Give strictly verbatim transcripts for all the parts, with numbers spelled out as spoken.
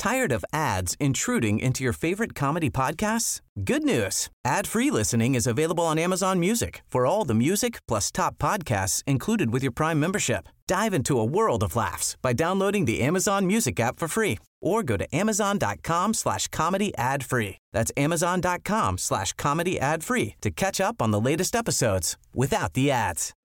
Tired of ads intruding into your favorite comedy podcasts? Good news. Ad-free listening is available on Amazon Music for all the music plus top podcasts included with your Prime membership. Dive into a world of laughs by downloading the Amazon Music app for free or go to amazon.com slash comedy ad free. That's amazon.com slash comedy ad free to catch up on the latest episodes without the ads.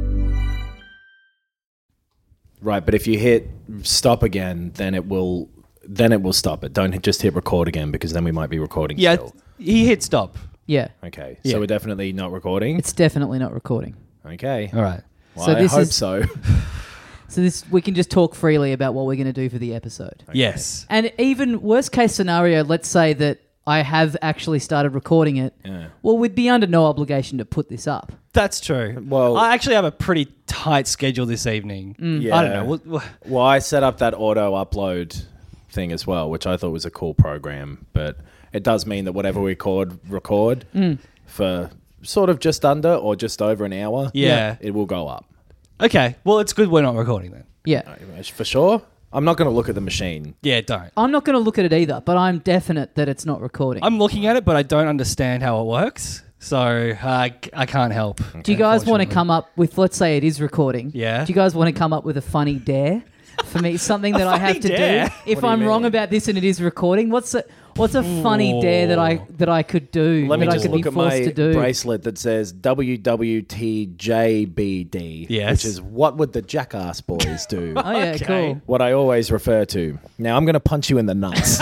Right, but if you hit stop again, then it will then it will stop it. Don't just hit record again because then we might be recording Yeah, still. he hit stop. Yeah. Okay, Yeah. so we're definitely not recording? It's definitely not recording. Okay. All right. Well, So I this hope is- so. So this we can just talk freely about what we're going to do for the episode. Yes. And even worst case scenario, let's say that I have actually started recording it. Yeah. Well, we'd be under no obligation to put this up. That's true. Well- I actually have a pretty tight schedule this evening. Yeah. I don't know. We'll- we'll- Well, I set up that auto upload thing as well, which I thought was a cool program, but it does mean that whatever we record, record for sort of just under or just over an hour, Yeah. it will go up. Okay. Well, it's good we're not recording then. Yeah. For sure. I'm not going to look at the machine. Yeah, don't. I'm not going to look at it either, but I'm definite that it's not recording. I'm looking at it, but I don't understand how it works. So uh, I I can't help. do you guys want to unfortunately. come up with, let's say it is recording. Yeah. Do you guys want to come up with a funny dare for me? Something that I have funny to dare? do? If What do you I'm wrong mean? about this and it is recording, what's a, what's a funny dare that I that I could do? Let me that just I could look be at forced my to do? bracelet that says W W T J B D, Yes. which is what would the Jackass Boys do? Oh, yeah, Okay. cool. What I always refer to. Now, I'm going to punch you in the nuts.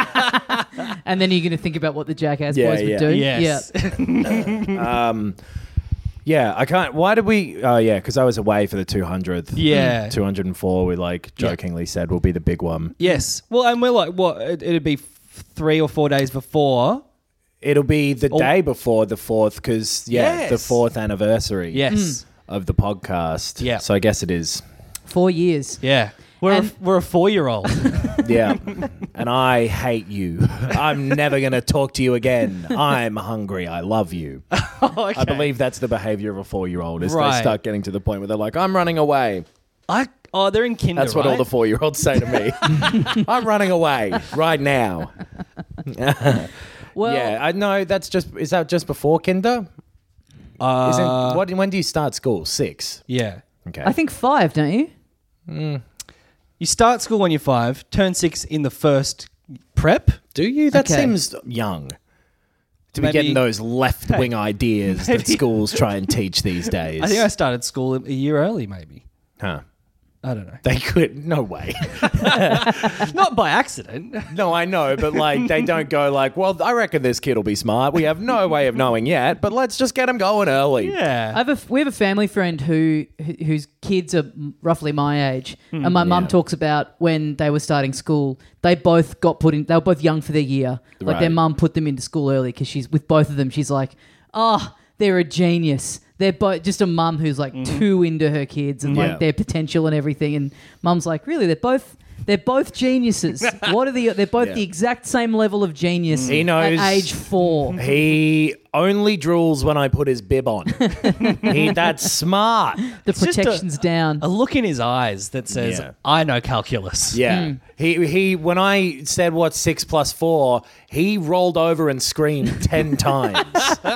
And then you're going to think about what the Jackass Yeah, Boys yeah. would do? Yes. Yeah. Yeah, I can't. Why did we? Oh, yeah, because I was away for the two hundredth. Yeah. two hundred four, we like jokingly said will be the big one. Yes. Well, and we're like, what? It, it'd be f- three or four days before. It'll be the Oh. day before the fourth, because, yeah, Yes. the fourth anniversary Yes. of the podcast. Yeah. So I guess it is. Four years. Yeah. We're a, And- we're a four year old. Yeah. And I hate you. I'm never going to talk to you again. I'm hungry. I love you. okay. I believe that's the behavior of a four-year-old, is Right. they start getting to the point where they're like, I'm running away. I oh they're in kinder. That's what all right? the four-year-olds say to me. I'm running away right now. Well, yeah, I know that's just, is that just before kinder? Uh, Isn't, what, when do you start school? Six. yeah. Okay. I think five, don't you? You start school when you're five, turn six in the first prep. Do you? That Okay. seems young. To be Maybe- getting those left-wing ideas that maybe- schools try and teach these days. I think I started school a year early, maybe. Huh. I don't know. They could. No way. Not by accident. No, I know, but like they don't go like, well, I reckon this kid will be smart. We have no way of knowing yet, but let's just get him going early. I Yeah. have a, we have a family friend who who- whose kids are m- roughly my age, Hmm. and my mum Yeah. talks about when they were starting school. They both got put in. They were both young for their year. Like their Right. mum put them into school early because she's with both of them. She's like, oh, they're a genius. They're both just a mum who's like too into her kids and Yeah. like their potential and everything. And mum's like, really, they're both. They're both geniuses. What are the? They're both Yeah. the exact same level of genius. He knows- at age four. He only drools when I put his bib on. he that's smart. The just a- protection's down. A look in his eyes that says, Yeah. I know calculus. Yeah. He he when I said what's six plus four, he rolled over and screamed ten times.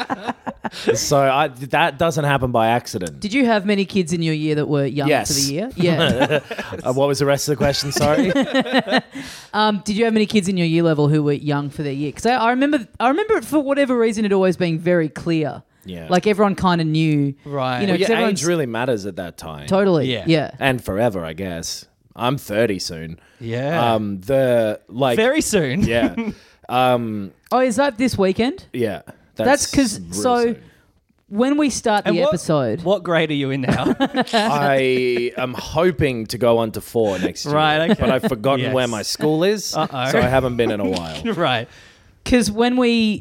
So I, that doesn't happen by accident. Did you have many kids in your year that were young Yes. for the year? Yeah. Uh, what was the rest of the question? Sorry. um, did you have many kids in your year level who were young for their year? Because I, I remember, I remember it for whatever reason it always being very clear. Yeah. Like everyone kind of knew. Right. You know, Well, 'cause your everyone's- age really matters at that time. Totally. Yeah. Yeah. And forever, I guess. I'm thirty soon. Yeah. Um. The like. Very soon. Yeah. Um. Oh, is that this weekend? Yeah. That's 'cause- real so- soon. When we start the And what- episode. What grade are you in now? I am hoping to go on to four next year. Right, okay. But I've forgotten Yes. where my school is, Uh-oh. so I haven't been in a while. right. Because when we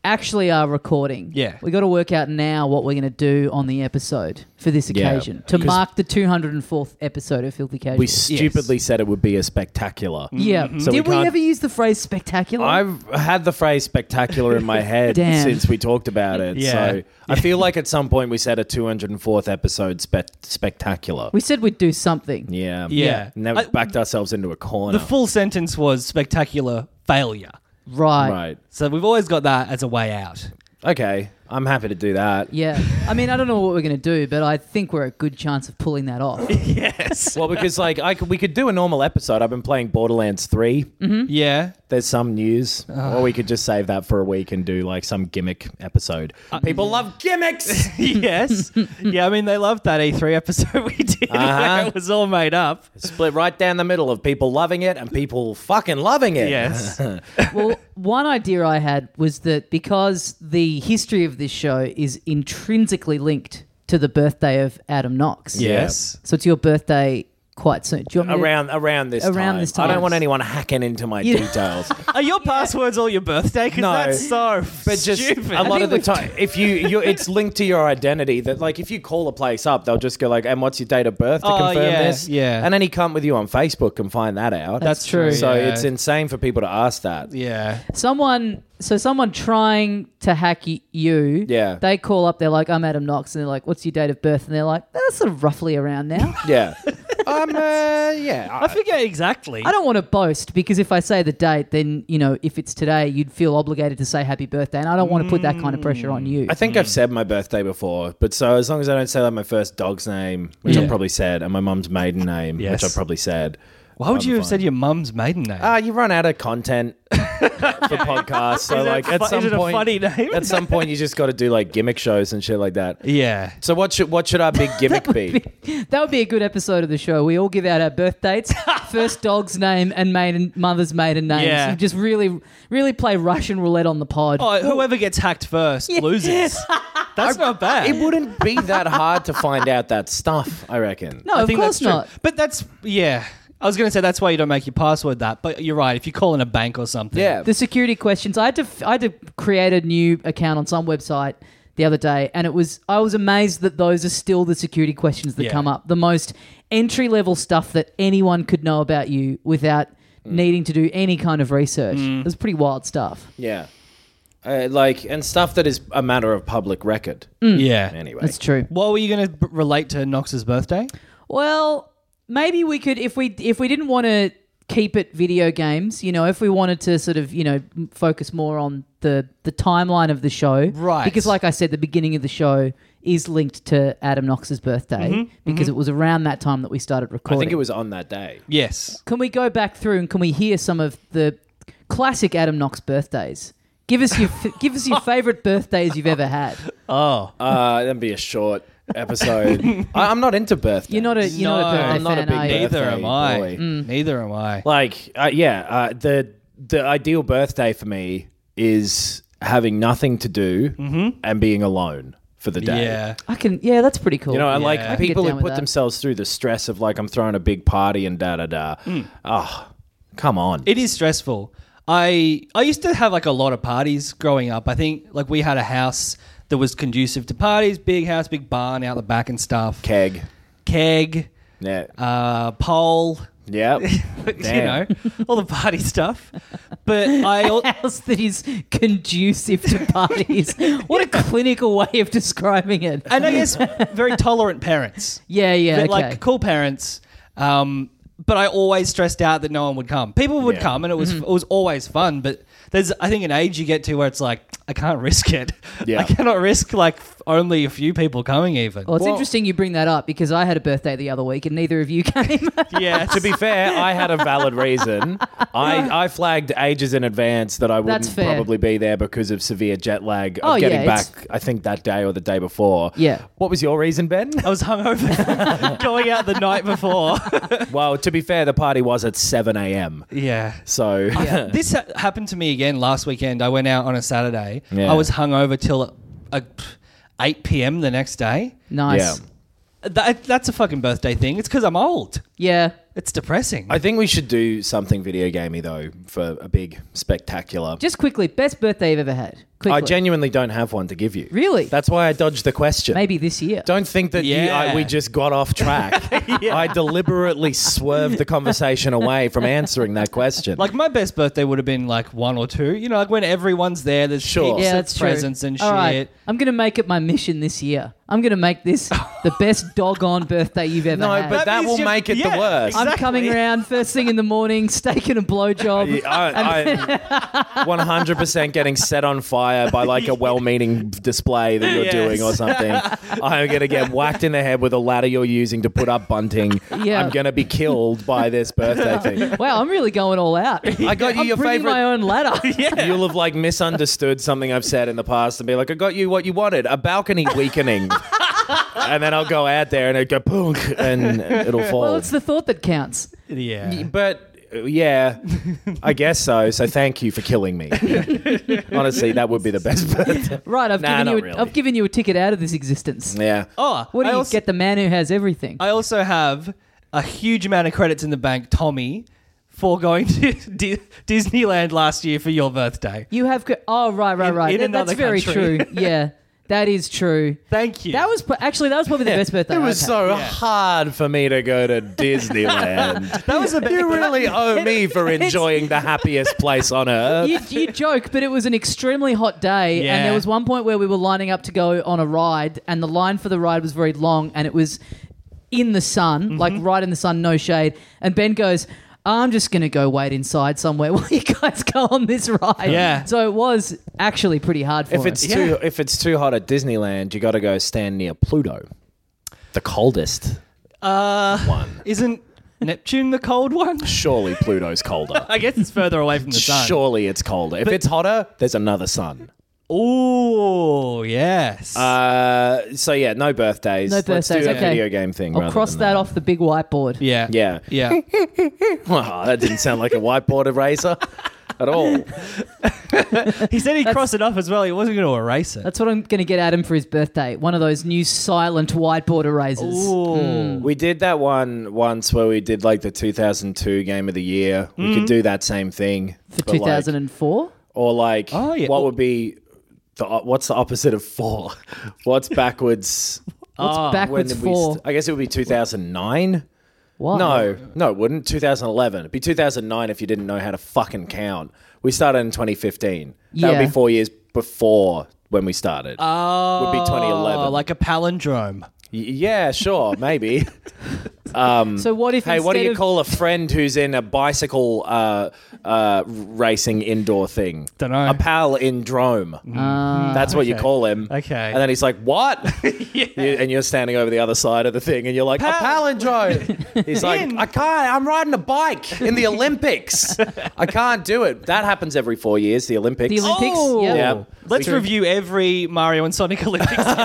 actually are recording, Yeah. we got to work out now what we're going to do on the episode for this Yeah, occasion to 'cause- mark the two hundred fourth episode of Filthy Casual. We stupidly said it would be a spectacular. yeah. So we Did we, can't- ever use the phrase spectacular? I've had the phrase spectacular in my head Damn. since we talked about it. Yeah. So I feel like at some point we said a two hundred fourth episode spe- spectacular. we said we'd do something. yeah. Yeah. And then I- we backed ourselves into a corner. The full sentence was spectacular failure. Right. Right. So we've always got that as a way out. Okay. I'm happy to do that. Yeah. I mean, I don't know what we're going to do, but I think we're a good chance of pulling that off. Yes. Well, because like I could, we could do a normal episode. I've been playing Borderlands three. Yeah. There's some news, or we could just save that for a week and do like some gimmick episode. People love gimmicks. Yes. Yeah, I mean, they loved that E three episode we did where Uh-huh. it was all made up. Split right down the middle of people loving it and people fucking loving it. Yes. Well, one idea I had was that because the history of this show is intrinsically linked to the birthday of Adam Knox. Yes. So it's your birthday quite soon. Do you want me to- Around around this Around time. this I time. don't want anyone hacking into my You- details. Are your passwords all your birthday? Because No. that's so But just stupid. a lot think of the we've- time, if you, you, it's linked to your identity. That like, if you call a place up, they'll just go like, "And what's your date of birth to Oh, confirm yeah, this?" yeah. And any cunt with you on Facebook can find that out. That's true. So yeah. it's insane for people to ask that. Yeah. Someone, so someone trying to hack y- you, Yeah. they call up, they're like, I'm Adam Knox, and they're like, what's your date of birth? And they're like, that's sort of roughly around now. Yeah. um. Uh, yeah. I forget exactly. I don't want to boast because if I say the date, then, you know, if it's today, you'd feel obligated to say happy birthday, and I don't want to put that kind of pressure on you. I think I've said my birthday before, but so as long as I don't say like my first dog's name, which Yeah. I probably said, and my mum's maiden name, Yes. which I probably said. Why would I'm you have fine. said your mum's maiden name? Ah, you run out of content for podcasts, so Is it like fu- at is some it a point, funny name? at some point you just got to do like gimmick shows and shit like that. yeah. So what should what should our big gimmick be? That would be a good episode of the show. We all give out our birth dates, first dog's name, and maiden mother's maiden names. Yeah. You just really, really play Russian roulette on the pod. Oh, whoever gets hacked first loses. That's not bad. It wouldn't be that hard to find out that stuff, I reckon. no, I of think course that's true. not. But that's, yeah. I was going to say that's why you don't make your password that, but you're right. If you call in a bank or something. Yeah. The security questions. I had to, I had to create a new account on some website the other day, and it was, I was amazed that those are still the security questions that Yeah. come up. The most entry level stuff that anyone could know about you without needing to do any kind of research. It was pretty wild stuff. Yeah. Uh, like and stuff that is a matter of public record. Yeah. Anyway. That's true. What were you going to b- relate to Knox's birthday? Well, maybe we could, if we if we didn't want to keep it video games, you know, if we wanted to sort of, you know, m- focus more on the the timeline of the show, Right. Because, like I said, the beginning of the show is linked to Adam Knox's birthday because it was around that time that we started I recording. think it was on that day. Yes. Can we go back through and can we hear some of the classic Adam Knox birthdays? Give us your f- give us your favorite birthdays you've ever had. Oh. Uh, that'd be a short episode. I, I'm not into birthdays. You're not a you're not a No, birthday I'm not a fan, big are you? Neither birthday am I. boy. Neither am I. Like, uh, yeah, uh, the the ideal birthday for me is having nothing to do and being alone for the day. Yeah. I can yeah, that's pretty cool. You know, I Yeah. like I can get people down who with put that. themselves through the stress of like I'm throwing a big party and da da da. Oh, come on. It is stressful. I I used to have like a lot of parties growing up. I think like we had a house that was conducive to parties, big house, big barn out the back and stuff. Keg. Keg, Yeah. uh, pole, Yep. you Damn. know, all the party stuff. But I al- house that is conducive to parties. What a clinical way of describing it. and I guess very tolerant parents. Yeah, yeah, But, okay. like cool parents. Um, but I always stressed out that no one would come. People would Yeah. come, and it was Mm-hmm. it was always fun. But there's I think an age you get to where it's like I can't risk it. Yeah. I cannot risk like only a few people coming even. well, it's Well- interesting you bring that up because I had a birthday the other week and neither of you came. yeah, To be fair, I had a valid reason. I, I flagged ages in advance that I That's wouldn't fair. probably be there because of severe jet lag of Oh, yeah, getting it's- back, I think, that day or the day before. Yeah. What was your reason, Ben? I was hungover going out the night before. Well, to be fair, the party was at seven a.m. yeah. So, This ha- happened to me again last weekend. I went out on a Saturday. Yeah. I was hungover till uh, eight p.m. the next day. Nice. yeah. That, that's a fucking birthday thing. It's because I'm old. Yeah. It's depressing. I think we should do something video gamey, though, for a big spectacular. Just quickly, best birthday you've ever had. quickly. I genuinely don't have one to give you. Really? That's why I dodged the question. Maybe this year. Don't think that you, Yeah. I, we just got off track. I deliberately swerved the conversation away from answering that question. Like my best birthday would have been like one or two. You know, like when everyone's there, there's Sure. heaps Yeah, of that's true. presents and All shit. right. I'm going to make it my mission this year. I'm going to make this the best doggone birthday you've ever no, had. but that means will you- make it yeah, the worst. I'm exactly. coming around first thing in the morning, steak and a blowjob. I, I'm one hundred percent getting set on fire by like a well-meaning display that you're Yes. doing or something. I'm going to get whacked in the head with a ladder you're using to put up bunting. Yeah. I'm going to be killed by this birthday thing. Wow, I'm really going all out. I got you I'm your bringing favorite. my own ladder. You'll have like misunderstood something I've said in the past and be like, I got you what you wanted, a balcony weakening. And then I'll go out there and it go punk and it'll fall. Well, it's the thought that counts. Yeah. But uh, yeah, I guess so. So thank you for killing me. Honestly, that would be the best birthday. Right, I've Nah, given not you. A, really. I've given you a ticket out of this existence. Yeah. Oh, What do I you also, get? The man who has everything. I also have a huge amount of credits in the bank, Tommy, for going to Di- Disneyland last year for your birthday. You have. co- Oh, right, right, In- right. in That- that's another very country. true. Yeah, that is true. Thank you. That was pro- actually that was probably the best birthday. It was I've so Yeah. hard for me to go to Disneyland. that was a bit. You really owe me for It's- enjoying the happiest place on earth. had. You, you joke, but it was an extremely hot day, Yeah. and there was one point where we were lining up to go on a ride, and the line for the ride was very long, and it was in the sun, Mm-hmm. like right in the sun, no shade. And Ben goes, I'm just going to go wait inside somewhere while you guys go on this ride. Yeah. So it was actually pretty hard for If us. it's too if it's too hot at Disneyland, you got to go stand near Pluto, the coldest Uh, one. isn't Neptune the cold one? Surely Pluto's colder. I guess it's further away from the sun. Surely it's colder. If it's hotter, there's another sun. Oh, yes. Uh, so yeah, no birthdays. No Let's do birthdays, a okay. video game thing. I'll rather cross than that off the big whiteboard. yeah. Yeah. Yeah. Oh, that didn't sound like a whiteboard eraser at all. He said he'd cross it off as well. He wasn't going to erase it. That's what I'm going to get Adam for his birthday. One of those new silent whiteboard erasers. Ooh. We did that one once where we did like the two thousand two game of the year. We could do that same thing For but, like- two thousand four? or like, Oh, yeah. what would be the o- what's the opposite of four? What's backwards? What's Oh, backwards when we for? st- I guess it would be two thousand nine. What? No, no, it wouldn't. two thousand eleven. It'd be two thousand nine if you didn't know how to fucking count. We started in twenty fifteen. That would Yeah. be four years before when we started. Oh, would be twenty eleven. like a palindrome. Y- yeah, sure, maybe. Um, So what if hey, what do instead you of- call a friend who's in a bicycle uh, uh, racing indoor thing? Dunno. A palindrome. Ah. That's what you okay. call him. Okay. And then he's like, what? You- and you're standing over the other side of the thing and you're like, a palindrome. He's like, In. I can't. I'm riding a bike in the Olympics. I can't do it. That happens every four years, the Olympics. The Olympics? Oh. Yeah. Yeah. Let's We- review every Mario and Sonic Olympics game.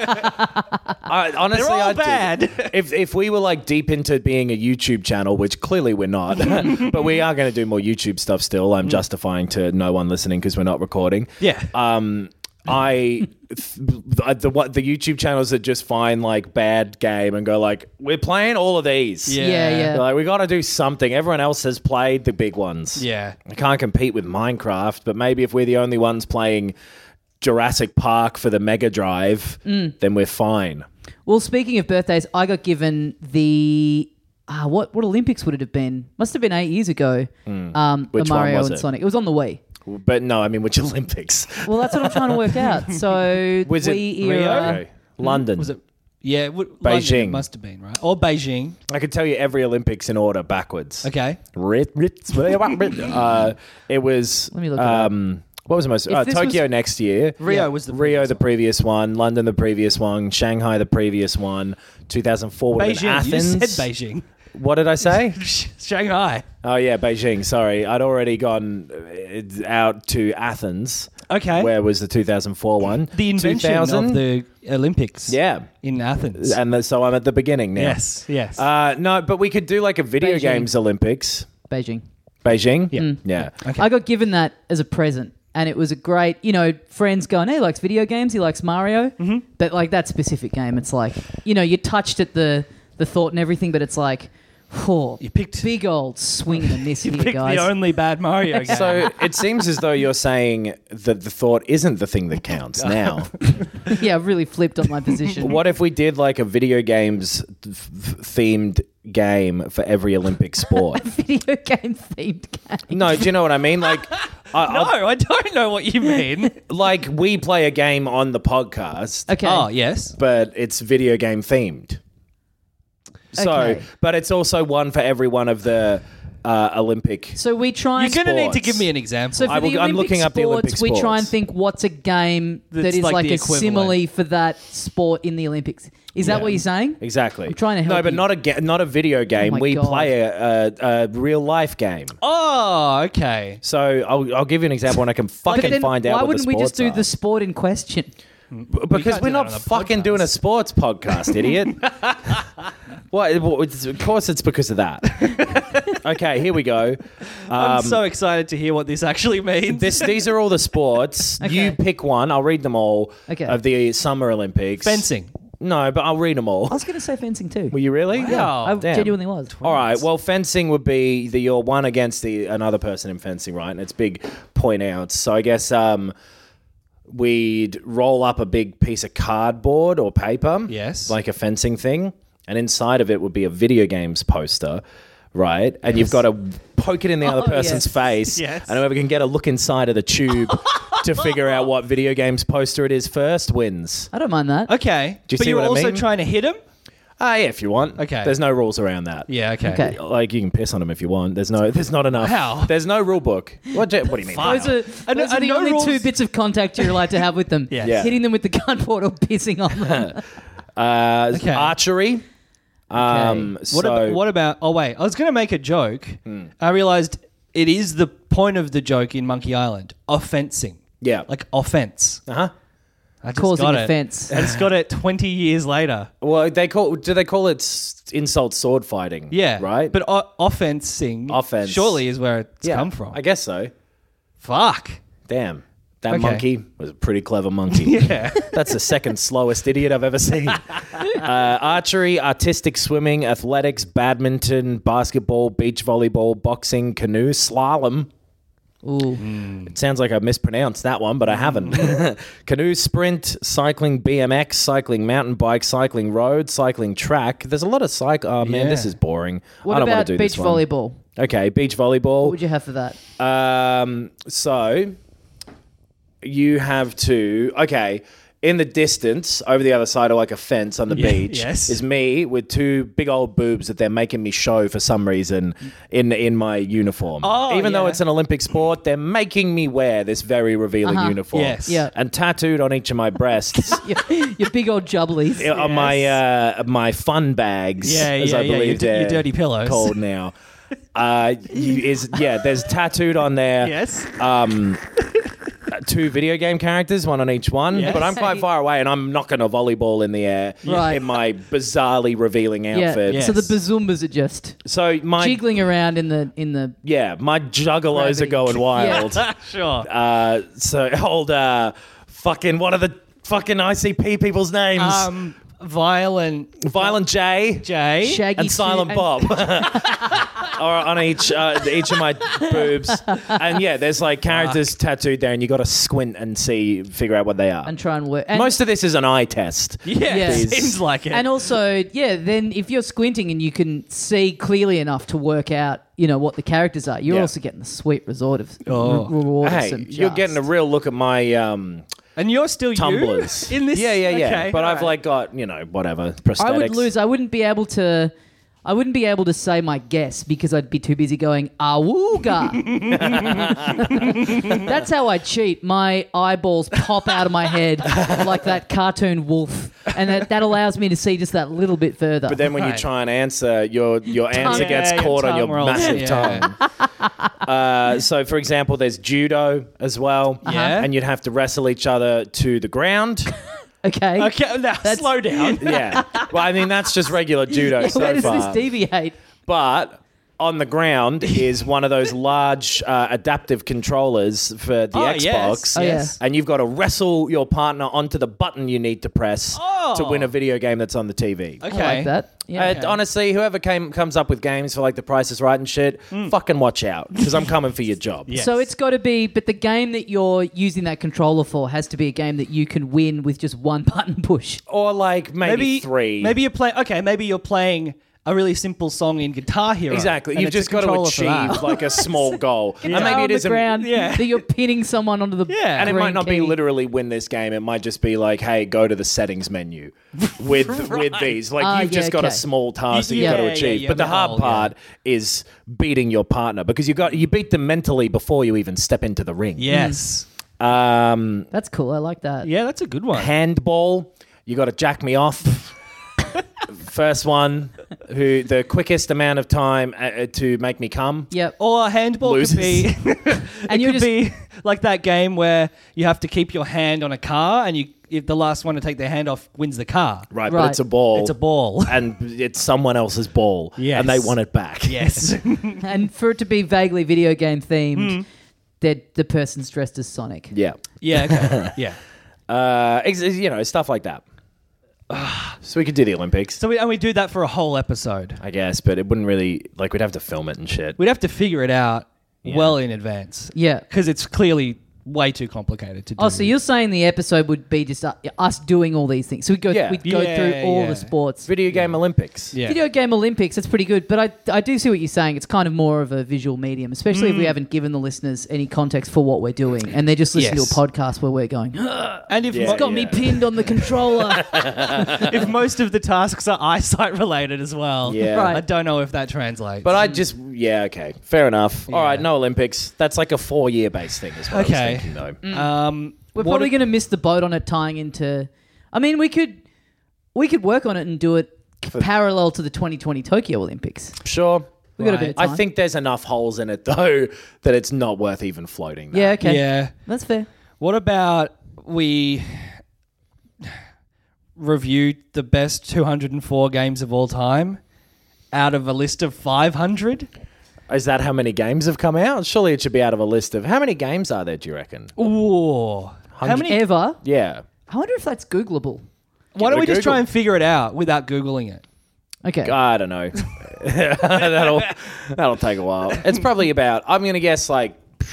I, honestly, They're all I'd do- bad. If if we were like deep into being a YouTube channel, which clearly we're not, but we are going to do more YouTube stuff still. I'm justifying to no one listening because we're not recording. Yeah. Um, I the, the what the YouTube channels that just find like bad game and go like, we're playing all of these. Yeah. Yeah, yeah. They're like, we got to do something. Everyone else has played the big ones. Yeah. I can't compete with Minecraft, but maybe if we're the only ones playing Jurassic Park for the Mega Drive, Mm. then we're fine. Well, speaking of birthdays, I got given the ah, what what Olympics would it have been? Must have been eight years ago. Um, Which the one Mario was and it? Sonic. It was on the Wii. But no, I mean, which Olympics? Well, that's what I'm trying to work out. So Was it Wii Rio? era. Okay. London? Was it? Yeah. It would- London Beijing. it must have been, right? Or Beijing. I could tell you every Olympics in order backwards. Okay. Rit- rit- uh, it was. Let me look it um, What was the most? If Uh, this Tokyo was- next year. Rio Yeah. was the Rio previous the previous one, London the previous one, Shanghai the previous one, two thousand four one. would have been Beijing. You Athens. just said Beijing. What did I say? Shanghai. Oh yeah, Beijing. Sorry, I'd already gone uh, out to Athens. Okay. Where was the two thousand four one? the invention two thousand? of the Olympics. Yeah, In Athens. and the, so I'm at the beginning now. yes. Yes. Uh, no, but we could do like a video Beijing. games Olympics. Beijing. Beijing? Yeah. Mm. Yeah. Okay. I got given that as a present. And it was a great, you know, friends going, hey, he likes video games, he likes Mario. Mm-hmm. But like that specific game, it's like, you know, you touched at the, the thought and everything, but it's like, Oh, You picked big old swing and a miss you here, picked guys. the only bad Mario game. So it seems as though you're saying that the thought isn't the thing that counts now. Yeah, I've really flipped on my position. What if we did like a video games f- f- themed game for every Olympic sport? Video game themed game. No, do you know what I mean? Like, I, no, I'll- I don't know what you mean. like we play a game on the podcast, Okay. Oh, yes. but it's video game themed. So, Okay. but it's also one for every one of the uh, Olympic. So we try You're and going to need to sports. give me an example. So for I will- the I'm Olympic looking up the sports, Olympic we try and sports. think what's a game that That's is like like, the a equivalent. simile for that sport in the Olympics. Is that Yeah. what you're saying? Exactly. I'm trying to No, help but you. not a ga- not a video game. my we God. play a, a, a real life game. oh, okay. So I'll, I'll give you an example, and I can fucking But then find out why what wouldn't the we just sports do are. the sport in question? B- because can't we're do that not on a fucking podcast. doing a sports podcast, idiot. What? well, it's- Of course, it's because of that. Okay, here we go. I'm Um, so excited to hear what this actually means. This, these are all the sports. Okay. You pick one. I'll read them all. Okay. Of the Summer Olympics. Fencing. No, but I'll read them all. I was going to say fencing too. Were you really? Wow. I Damn. genuinely was. All right. Well, fencing would be the you're one against the another person in fencing, right? And it's big point outs. So I guess um, we'd roll up a big piece of cardboard or paper, Yes. like a fencing thing, and inside of it would be a video games poster, right? And you've got to poke it in the other Oh, person's yes. face, Yes. and whoever can get a look inside of the tube to figure out what video games poster it is first wins. I don't mind that. Okay. Do you but see you're what I also mean? trying to hit him? Ah, yeah, if you want. Okay. There's no rules around that. Yeah, okay. Okay. Like you can piss on them if you want. There's no. There's not enough. How? There's no rule book. What? do- What do you mean? Fine. how? Those are, And- those are and the no only rules- two bits of contact you're allowed to have with them. Yeah. Yeah. Hitting them with the cardboard or pissing on them. Uh, Okay. Archery. Um, What, so, about, what about... Oh, wait. I was going to make a joke. I realized it is the point of the joke in Monkey Island. Offensing. Yeah. Like offense. Uh huh. I just Causing got it. offence. I just got it twenty years later. Well, they call. Do they call it s- insult sword fighting? Yeah. Right. But o- offensing... Offense. Surely is where it's yeah, come from. I guess so. Fuck. Damn. That Okay. monkey was a pretty clever monkey. Yeah. That's the second slowest idiot I've ever seen. Uh, archery, artistic swimming, athletics, badminton, basketball, beach volleyball, boxing, canoe, slalom. Ooh. It sounds like I mispronounced that one, but I haven't. Canoe, sprint, cycling, B M X, cycling, mountain bike, cycling, road, cycling, track. There's a lot of cycle. Oh man, Yeah. this is boring. What I don't about want to do beach this one. volleyball? Okay, beach What volleyball. would you have for that? Um, so you have to. Okay, in the distance, over the other side of like a fence on the Yeah, beach, yes. is me with two big old boobs that they're making me show for some reason in in my uniform. Oh, Even though yeah. it's an Olympic sport, they're making me wear this very revealing Uh-huh. uniform. Yes. Yeah. And tattooed on each of my breasts. your, your big old jubblies. On my uh, my fun bags, Yeah, as yeah, I yeah, believe your- your they're dirty pillows. called now. Uh, you, is yeah, there's tattooed on there. Yes. Um, two video game characters, one on each one. Yes. But I'm quite far away, and I'm knocking a volleyball in the air Right. in my bizarrely revealing Yeah. outfit. Yes. So the bazoombas are just So my jiggling around in the in the. yeah, my juggalos are Gravity. going wild. Sure. Uh, so old uh, fucking what are the fucking I C P people's names? Um, Violent Violent J. J. Shaggy and Silent suit- Bob are on each uh, each of my boobs, and yeah, there's like characters tattooed there, and you got to squint and see, figure out what they are. and try and work. And, Most of this is an eye test. Yeah, Yeah. seems like it. and also, yeah, then if you're squinting and you can see clearly enough to work out, you know, what the characters are, you're Yeah. also getting the sweet resort of Oh. re- reward of Hey, some you're just. getting a real look at my um, And you're still tumblers you in this? Yeah, yeah, yeah. Okay, but all I've right. like got you know whatever prosthetics. I would lose. I wouldn't be able to. I wouldn't be able to say my guess because I'd be too busy going awooga. That's how I cheat. My eyeballs pop out of my head like that cartoon wolf, and that, that allows me to see just that little bit further. But then when you Right. try and answer, your your answer Yeah, gets your caught on your tongue rolls. massive Yeah. tongue. uh, so, for example, there's judo as well, Yeah. and you'd have to wrestle each other to the ground. okay, Okay, now slow down. Yeah, well, I mean that's just regular judo where so does far. this deviate? But on the ground is one of those large uh, adaptive controllers for the Oh, Xbox. yes, Oh, yeah. yes. And you've got to wrestle your partner onto the button you need to press Oh. to win a video game that's on the T V. Okay. I like that. Yeah. Uh, honestly, whoever came comes up with games for like The Price is Right and shit, fucking watch out because I'm coming for your job. Yes. So it's got to be, but the game that you're using that controller for has to be a game that you can win with just one button push. Or like maybe, maybe three. Maybe you're playing. Okay, maybe you're playing a really simple song in Guitar Hero. Exactly. and You've it's a just got to controller for that. achieve like a small goal. And Guitar maybe on it the isn't. ground yeah. that you're pinning someone onto the Yeah. And it green might not be key. literally win this game. It might just be like, hey, go to the settings menu with with these. Like Ah, you've yeah, just got a okay. small task that You- you've got yeah, to yeah, achieve. yeah, but the the hard goal, part is beating your partner because you got you beat them mentally before you even step into the ring. Yes. Um, That's cool. I like that. Yeah, that's a good one. handball, you got to jack me off. First one, who the quickest amount of time uh, to make me come. Yep. Or handball Loses. could be. And it you're could just- be like that game where you have to keep your hand on a car, and you if the last one to take their hand off wins the car. Right, Right. but it's a ball. It's a ball. And it's someone else's ball. Yes. And they want it back. Yes. And for it to be vaguely video game themed, Hmm. that the person's dressed as Sonic. Yeah. yeah. Okay. Yeah. Uh, ex- you know, stuff like that. So we could do the Olympics, So we and we do that for a whole episode. I guess, but it wouldn't really, like, we'd have to film it and shit. We'd have to figure it out well in advance. Yeah. Because it's clearly way too complicated to do. Oh, so you're saying the episode would be just uh, us doing all these things? So we'd go, Yeah. we'd go Yeah, through all yeah. the sports. Video game Olympics. Yeah. Video game Olympics, that's pretty good. But I, I do see what you're saying. It's kind of more of a visual medium, especially if Mm. we haven't given the listeners any context for what we're doing. And they're just listening Yes. to a podcast where we're going, it's And if, Yeah, mo- got me pinned on the controller. if most of the tasks are eyesight related as well, Yeah. Right. I don't know if that translates. But I just, yeah, okay. Fair enough. All Yeah. right, no Olympics. That's like a four year based thing, is what Okay. I was thinking, though. um, We're what probably if- going to miss the boat on it tying into. I mean, we could we could work on it and do it parallel to the twenty twenty Tokyo Olympics. Sure. We got a bit of I time. think there's enough holes in it, though, that it's not worth even floating. That. Yeah, okay. Yeah. That's fair. What about we review the best two hundred four games of all time out of a list of five hundred? Is that how many games have come out? Surely it should be out of a list of how many games are there? Do you reckon? Ooh. How many? Ever. Yeah. I wonder if that's Googleable. Why it don't a we just Google. try and figure it out without Googling it? Okay. I don't know. that'll that'll take a while. It's probably about. I'm gonna guess like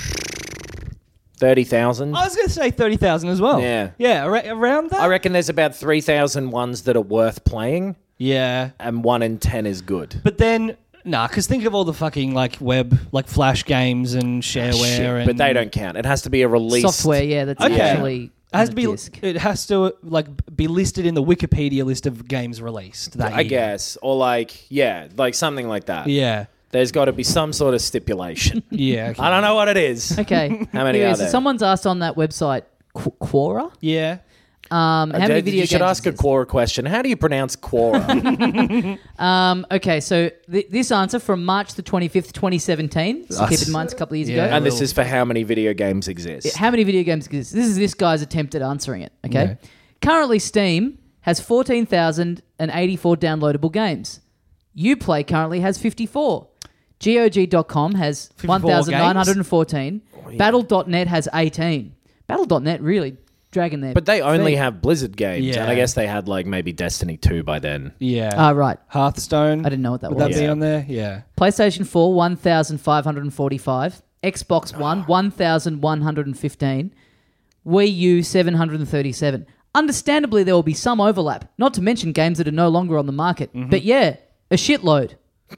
thirty thousand. I was going to say thirty thousand as well. Yeah. Yeah, ar- around that? I reckon there's about three thousand ones that are worth playing, Yeah. and one in ten is good. But then, nah, because think of all the fucking like web, like Flash games and shareware. Shit, and but they don't count. It has to be a released Software, yeah, that's Okay. actually It has on to a be. disc. It has to like be listed in the Wikipedia list of games released. That I year. guess, or like yeah, like something like that. Yeah. There's got to be some sort of stipulation. Yeah. Okay. I don't know what it is. Okay. How many Yeah, are so there? someone's asked on that website, Qu- Quora, Yeah. um, how Uh, many you video should games ask a exist? Quora question. How do you pronounce Quora? Um, okay, so th- this answer from March the twenty-fifth, twenty seventeen. So keep in mind, it's a couple of years Yeah. ago. and this is for how many video games exist? How many video games exist? This is this guy's attempt at answering it. Okay. Okay. Currently, Steam has fourteen thousand eighty-four downloadable games. Uplay currently has fifty-four. G O G dot com has fifty-four one thousand nine hundred fourteen. Oh, Battle dot net has eighteen. Battle dot net really dragging their But they only feet. have Blizzard games, Yeah. and I guess they had like maybe Destiny two by then. Yeah. Ah, right. Hearthstone. I didn't know what that Would was. that be Yeah. on there? Yeah. PlayStation four, one thousand five hundred forty-five. Xbox One, one thousand one hundred fifteen. Wii U, seven hundred thirty-seven. Understandably, there will be some overlap, not to mention games that are no longer on the market. Mm-hmm. But yeah, a shitload.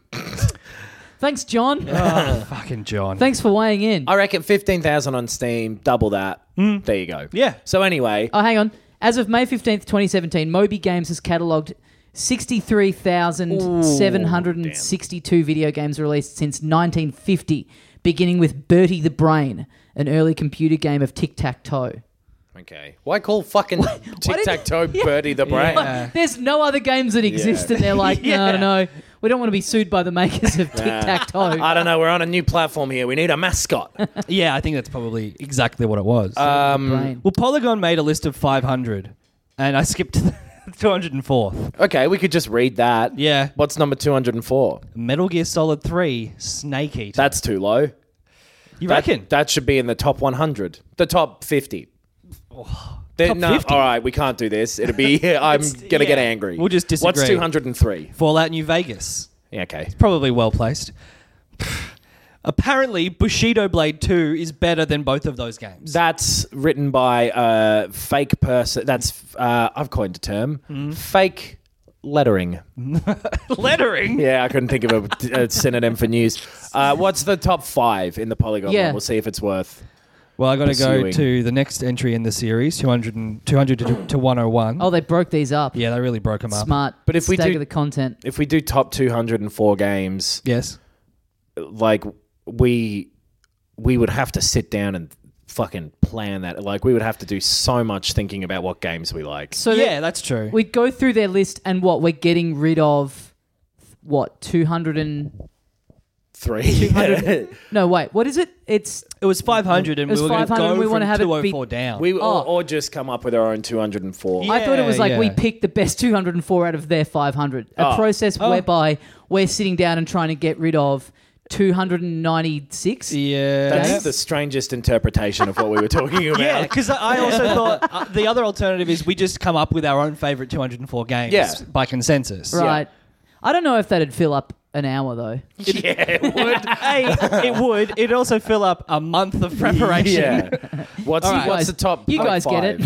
Thanks, John. Oh, fucking John. Thanks for weighing in. I reckon fifteen thousand on Steam, double that. There you go. Yeah. So anyway, Oh, hang on. As of May fifteenth, twenty seventeen, Moby Games has catalogued sixty-three thousand seven hundred sixty-two video games released since nineteen fifty, beginning with Bertie the Brain, an early computer game of tic-tac-toe. okay. Why call fucking Tic Tac Toe Yeah. Birdie the Brain? Yeah. There's no other games that exist, Yeah. and they're like, no, Yeah. no, we don't want to be sued by the makers of tic-tac-toe. I don't know. We're on a new platform here. We need a mascot. Yeah, I think that's probably exactly what it was. Um, Brain. well, Polygon made a list of five hundred, and I skipped to the, two hundred fourth. Okay, we could just read that. Yeah. What's number two hundred four? Metal Gear Solid three, Snake Eater. That's too low. You That- reckon? That should be in the top one hundred. The top fifty. There- Top no, fifty? all right, we can't do this. It'll be. I'm It's- gonna get yeah. angry. We'll just disagree. What's two hundred three? Fallout New Vegas. Yeah, okay. Probably well placed. Apparently, Bushido Blade two is better than both of those games. That's written by a fake person. That's uh, I've coined a term. Hmm? Fake lettering. Lettering? Yeah, I couldn't think of a, a synonym for news. Uh, what's the top five in the Polygon? Yeah. one? We'll see if it's worth. Well, I got to go Pursuing. to the next entry in the series, two hundred, and, two hundred to, to one oh one. Oh, they broke these up. Yeah, they really broke them up. Smart. But if we Stagger do- the content. If we do top two hundred four games, Yes. like we we would have to sit down and fucking plan that. Like we would have to do so much thinking about what games we like. So yeah, that- that's true. we'd go through their list and what we're getting rid of. What two hundred and Three. no wait, what is it? It's It was five hundred, and It was we were going to five hundred go and we from wanna have it two oh be- four down. we Oh. or, or just come up with our own two hundred four. Yeah. I thought it was like we yeah. picked the best two hundred four out of their five hundred. A Oh. process Oh. whereby we're sitting down and trying to get rid of two hundred ninety-six. yeah. That's Games? the strangest interpretation of what we were talking about. Yeah, because I also thought uh, the other alternative is we just come up with our own favourite two hundred four games Yeah. by consensus. Right. I don't know if that'd fill up an hour though. Yeah, it would. A, it would. It'd also fill up a month of preparation. Yeah. What's, All right. what's the top? You top guys get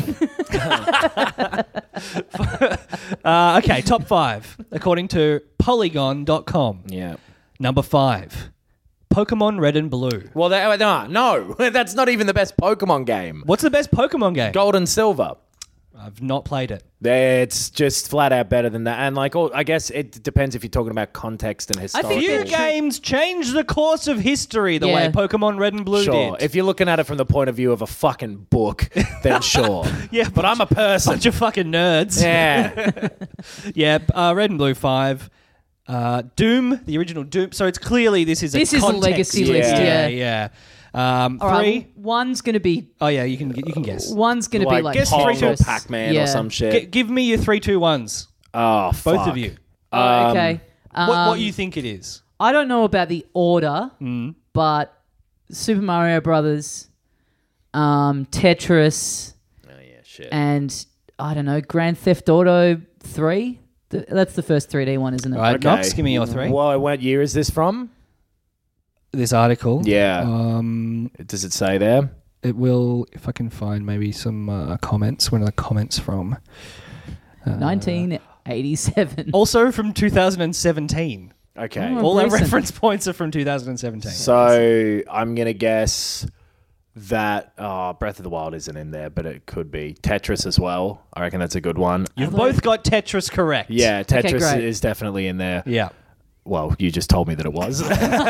five? it. Uh, okay, top five, according to polygon dot com. Yeah. Number five, Pokemon Red and Blue. Well, that, no, no, that's not even the best Pokemon game. What's the best Pokemon game? Gold and Silver. I've not played it. It's just flat out better than that. And like, oh, I guess it depends if you're talking about context and I historical. think Few they're true. games change the course of history the Yeah. way Pokemon Red and Blue Sure. did. If you're looking at it from the point of view of a fucking book, then sure. Yeah, But I'm a person. bunch of fucking nerds. Yeah. Yeah, uh, Red and Blue five. Uh, Doom, the original Doom. So it's clearly this is a This is a context. legacy list, Yeah, yeah. yeah. Um, All three. right, one's going to be Oh yeah, you can you can guess. one's going to like be like guess Pong three, or two- Pac-Man Yeah. or some shit. G- give me your three, two, ones. oh, fuck. Both of you. Oh, okay. what, what Um, you think it is? I don't know about the order, Hmm. but Super Mario Brothers, um, Tetris, Oh, yeah, shit. and I don't know, Grand Theft Auto three. Th- That's the first three D one, isn't it? All right, Okay. Knox, give me your three. Why, what year is this from? This article. Yeah. Um, Does it say there? it will, if I can find maybe some uh, comments. When are the comments from? nineteen eighty-seven. Also from two thousand seventeen. Okay. Oh. All our recent. reference points are from two thousand seventeen. So I'm going to guess that oh, Breath of the Wild isn't in there, but it could be. Tetris as well. I reckon that's a good one. You've both got Tetris correct. Yeah, Tetris great. is definitely in there. Yeah. Well, you just told me that it was.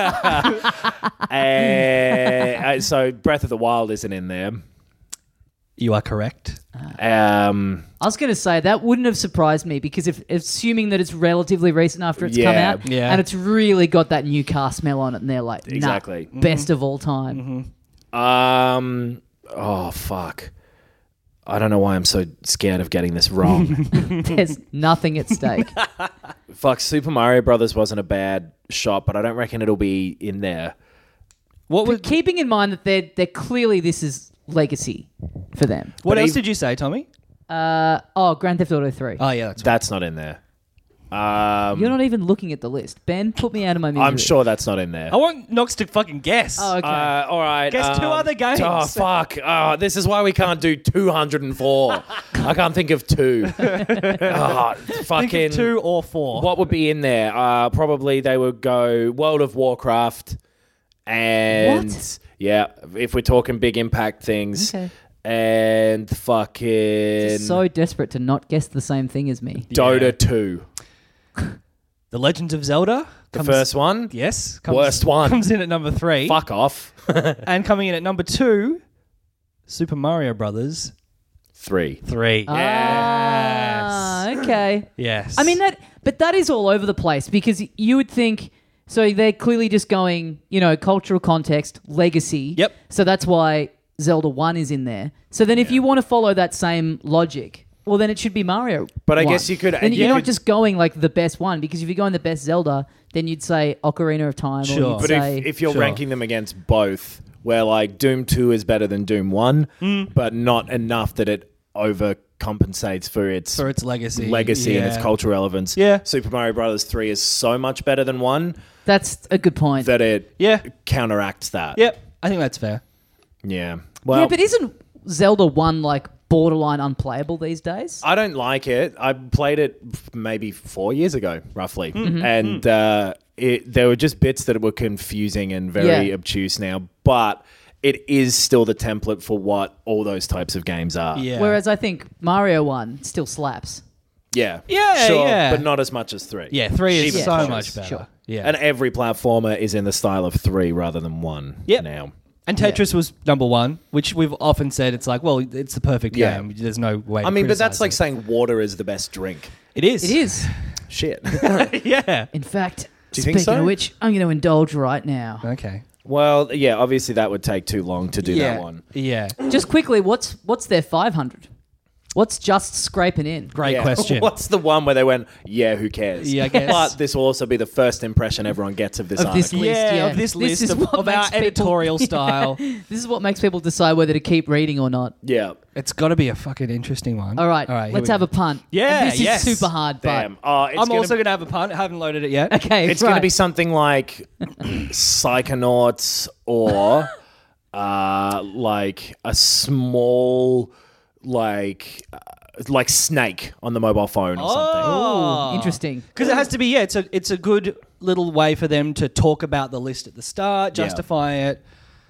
uh, so Breath of the Wild isn't in there. You are correct. Um, I was going to say that wouldn't have surprised me because if assuming that it's relatively recent after it's come Yeah. out, Yeah. and it's really got that new car smell on it, and they're like, nah, Exactly. best of all time. um, oh, fuck. I don't know why I'm so scared of getting this wrong. There's nothing at stake. Fuck, Super Mario Brothers wasn't a bad shot, but I don't reckon it'll be in there. What was, But keeping in mind that they're they're clearly this is legacy for them. what But else ev- did you say, Tommy? Uh, oh, Grand Theft Auto three. Oh yeah, that's That's not in there. Um, You're not even looking at the list. Ben, put me out of my misery. I'm sure that's not in there. I want Knox to fucking guess. Oh, okay. Uh, all right. Guess two um, other games. Oh, fuck. Oh, this is why we can't do two hundred four. I can't think of two. Oh, fucking. Think of two or four. What would be in there? Uh, probably they would go World of Warcraft and. What? Yeah, if we're talking big impact things. Okay. And fucking. So desperate to not guess the same thing as me. Dota Yeah. two. The Legend of Zelda. The comes- first one? Yes. Comes, Worst one. Comes in at number three. Fuck off. And coming in at number two, Super Mario Brothers Three. three. Ah, okay. Yes. I mean that, but that is all over the place because you would think. So they're clearly just going, you know, cultural context, legacy. Yep. So that's why Zelda one is in there. So then, if you want to follow that same logic, well, then it should be Mario. But I one. guess you could- Then you you're not could- just going like the best one, because if you're going the best Zelda, then you'd say Ocarina of Time. Or Sure. you'd But say, if, if you're Sure. ranking them against both, where like Doom two is better than Doom one, Mm. but not enough that it overcompensates for its For its legacy. legacy and its Yeah. cultural relevance. Yeah. Super Mario Brothers three is so much better than one that's a good point. that it Yeah. counteracts that. Yep. I think that's fair. Yeah. Well, yeah, but isn't Zelda one like borderline unplayable these days? I don't like it. I played it maybe four years ago, roughly, Mm-hmm. and uh, it, there were just bits that were confusing and very Yeah. obtuse now. But it is still the template for what all those types of games are. Yeah. Whereas I think Mario one still slaps. yeah, Yeah, sure, yeah. but not as much as three. Yeah, three is Even so close. much better. Sure. Yeah. And every platformer is in the style of three rather than one. Yep. Now. And Tetris was number one, which we've often said it's like, well, it's the perfect Yeah. game. There's no way. I to mean, but that's criticize like it. saying water is the best drink. it is. It is. Shit. yeah. In fact, Do you think speaking so? of which, I'm going to indulge right now. Okay. Well, yeah, obviously that would take too long to do yeah. that one. Yeah. Just quickly, what's what's their five hundred? What's just scraping in? Great Yeah. question. What's the one where they went, yeah, who cares? Yeah, I guess. But this will also be the first impression everyone gets of this Of this article. list, yeah, yeah. of this This list is of, what of our makes people- editorial style. This is what makes people decide whether to keep reading or not. Yeah. It's got to be a fucking interesting one. All right, All right. here let's we have go. a punt. Yeah, And this yes. is super hard, Damn. but Oh, it's I'm gonna, also going to have a punt. I haven't loaded it yet. okay, It's right. going to be something like Psychonauts or uh, like a small, like, uh, like Snake on the mobile phone or something. Oh. interesting. Because it has to be, yeah, it's a, it's a good little way for them to talk about the list at the start, Yeah. justify it.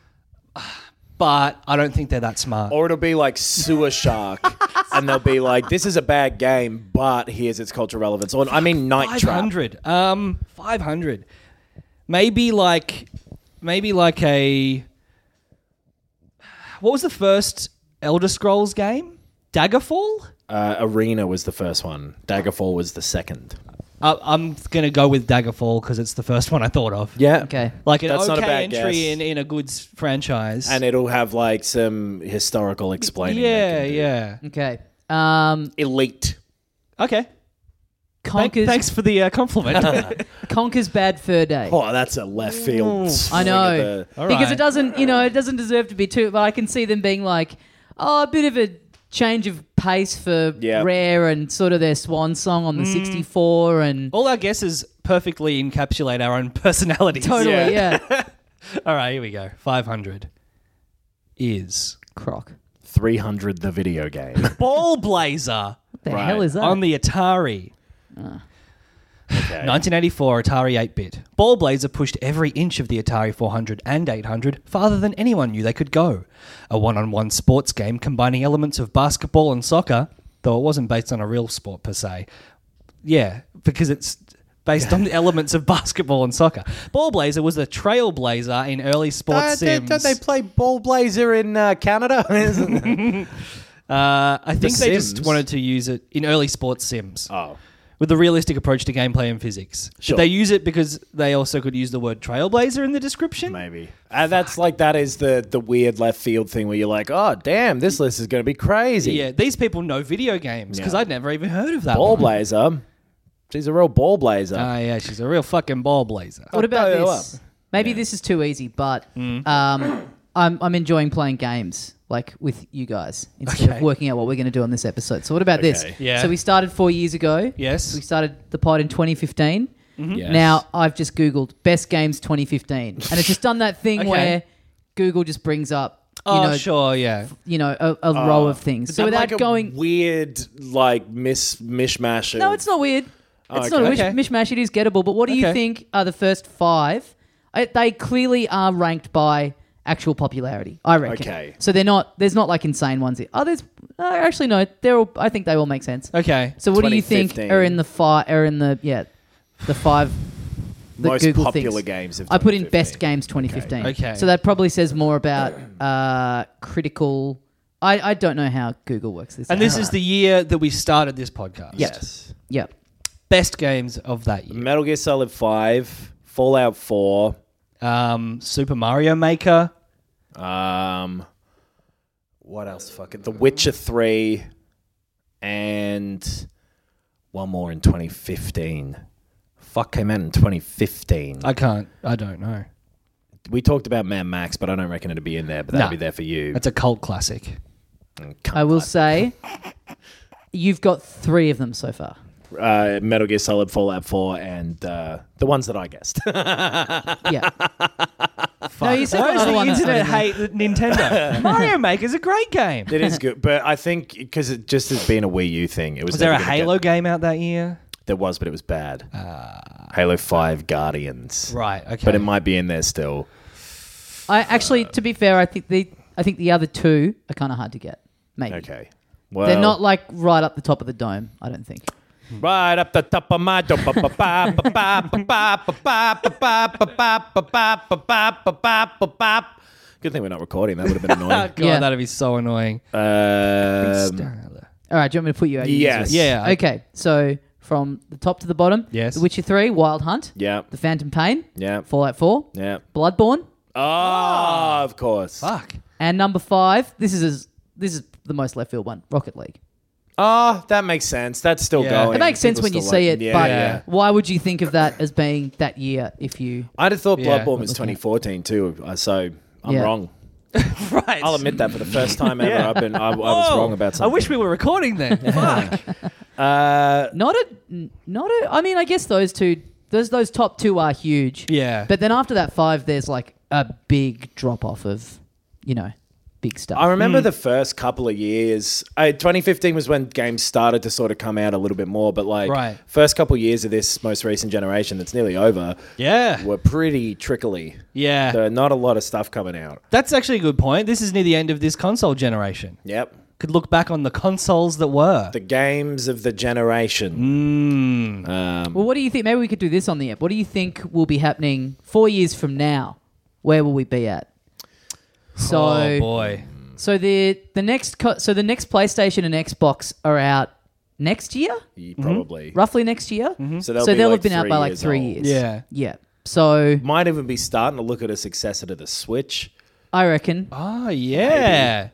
But I don't think they're that smart. Or it'll be like Sewer Shark, and they'll be like, "This is a bad game, but here's its cultural relevance." Or I mean, Night five Trap. hundred. Um, five hundred. Maybe like, maybe like a. What was the first Elder Scrolls game? Daggerfall. Uh, Arena was the first one. Daggerfall was the second. Uh, I'm gonna go with Daggerfall because it's the first one I thought of. Yeah. Okay. Like an That's not a okay bad entry guess. in, in a good s- franchise. And it'll have like some historical explaining. they yeah, can do. yeah. Okay. Um, Elite. Okay. Thank- Conker's, thanks for the uh, compliment. Conker's Bad Fur Day. Oh, that's a left field. I swing know. at the- All Because right. it doesn't, you know, it doesn't deserve to be too, but I can see them being like, oh, a bit of a change of pace for Yeah. Rare and sort of their swan song on the Mm. sixty-four and All our guesses perfectly encapsulate our own personalities. totally, Yeah. yeah. All right, here we go. five hundred is Croc. three hundred the video game. Ball Blazer What the Right. hell is that? on the Atari. Okay. nineteen eighty-four Atari eight-bit. Ball Blazer pushed every inch of the Atari four hundred and eight hundred farther than anyone knew they could go. A one-on-one sports game combining elements of basketball and soccer, though it wasn't based on a real sport per se. Yeah, because it's based on the elements of basketball and soccer. Ball Blazer was a trailblazer in early sports Don't they, sims. don't they play Ball Blazer in uh, Canada? Uh, I think they just Sims? wanted to use it in early sports sims. oh. With a realistic approach to gameplay and physics. Sure. Did they use it because they also could use the word trailblazer in the description? Maybe. Uh, that's like, that is the, the weird left field thing where you're like, oh, damn, this list is going to be crazy. Yeah, these people know video games because Yeah. I'd never even heard of that. Ball one. Blazer. She's a real ball blazer. Ah, yeah, she's a real fucking ball blazer. What about blow you this? Maybe this is too easy, but Mm. um, I'm I'm enjoying playing games like with you guys instead Okay. of working out what we're going to do on this episode. So what about this? Okay. Yeah. So we started four years ago. Yes. We started the pod in twenty fifteen. Yes. Now I've just Googled best games twenty fifteen, and it's just done that thing Okay. where Google just brings up you Oh, know sure, yeah. you know a, a row of things. Is So that without like a going, weird, like, mis- mishmash. no, of- it's not weird. It's okay. not a mish- Okay. mishmash. It is gettable. But what do you Okay. think are the first five? I, they clearly are ranked by actual popularity. I reckon. Okay. So they're not. There's not like insane ones here. Oh, there's uh, actually no. They're. All, I think they all make sense. Okay. So what do you think twenty fifteen. are in the five? Are in the yeah, the five. The Most Google popular things. games of I put in twenty best fifteen. games twenty fifteen. Okay. So that probably says more about uh, critical. I, I don't know how Google works this. And out. this is the year that we started this podcast. Yes. Yep. Best games of that year. Metal Gear Solid five, Fallout four, Um, Super Mario Maker. um, what else? Fucking The Witcher three, and one more in twenty fifteen. Fuck came out in twenty fifteen. I can't. I don't know. We talked about Mad Max, but I don't reckon it'd be in there. But that'll Nah. be there for you. That's a cult classic. I will say, you've got three of them so far. Uh, Metal Gear Solid, Fallout four, and uh, the ones that I guessed. Yeah. No, you said Why one does other the one that's not internet in there. hate Nintendo? Mario Maker's a great game. It is good, but I think because it just has been a Wii U thing, it was. Was there a never gonna Halo get- game out that year? There was, but it was bad. Halo five Guardians. Right, okay. But it might be in there still. I actually, to be fair, I think the I think the other two are kind of hard to get. Maybe. Okay. Well, They're not like right up the top of the dome, I don't think. right up the top of my dome. Good thing we're not recording. That would have been annoying. God, Yeah. that'd be so annoying. Um, All right, do you want me to put you out? of your Yes. misery? Yeah. I- Okay, so from the top to the bottom, Yes. The Witcher three, Wild Hunt, yeah. The Phantom Pain, Yeah. Fallout four, Yeah. Bloodborne, Oh, of course. Fuck. and number five. This is as, this is the most left field one, Rocket League. Oh, that makes sense. That's still Yeah. going. It makes sense People when you still see like- it, Yeah, but yeah. why would you think of that as being that year if you? I'd have thought Yeah. Bloodborne was twenty fourteen too, uh, so I'm Yeah. wrong. Right. I'll admit that for the first time ever. Yeah. I've been, I, I was Whoa. wrong about something. I wish we were recording then. Fuck. Uh, Not a, not a. I mean, I guess those two, those those top two are huge. Yeah. But then after that five, there's like a big drop off of, you know, big stuff. I remember the first couple of years. Uh, twenty fifteen was when games started to sort of come out a little bit more, but like Right. first couple of years of this most recent generation that's nearly over Yeah. were pretty trickly. Yeah. There are not a lot of stuff coming out. That's actually a good point. This is near the end of this console generation. Yep. Could look back on the consoles that were. The games of the generation. Mm. Um, Well, what do you think? Maybe we could do this on the app. What do you think will be happening four years from now? Where will we be at? So, oh boy. so the the next co- so the next PlayStation and Xbox are out next year, probably. roughly next year. So they'll, So be they'll like have been out three by like years three old. years. Yeah. yeah. So Might even be starting to look at a successor to the Switch. I reckon. Oh yeah.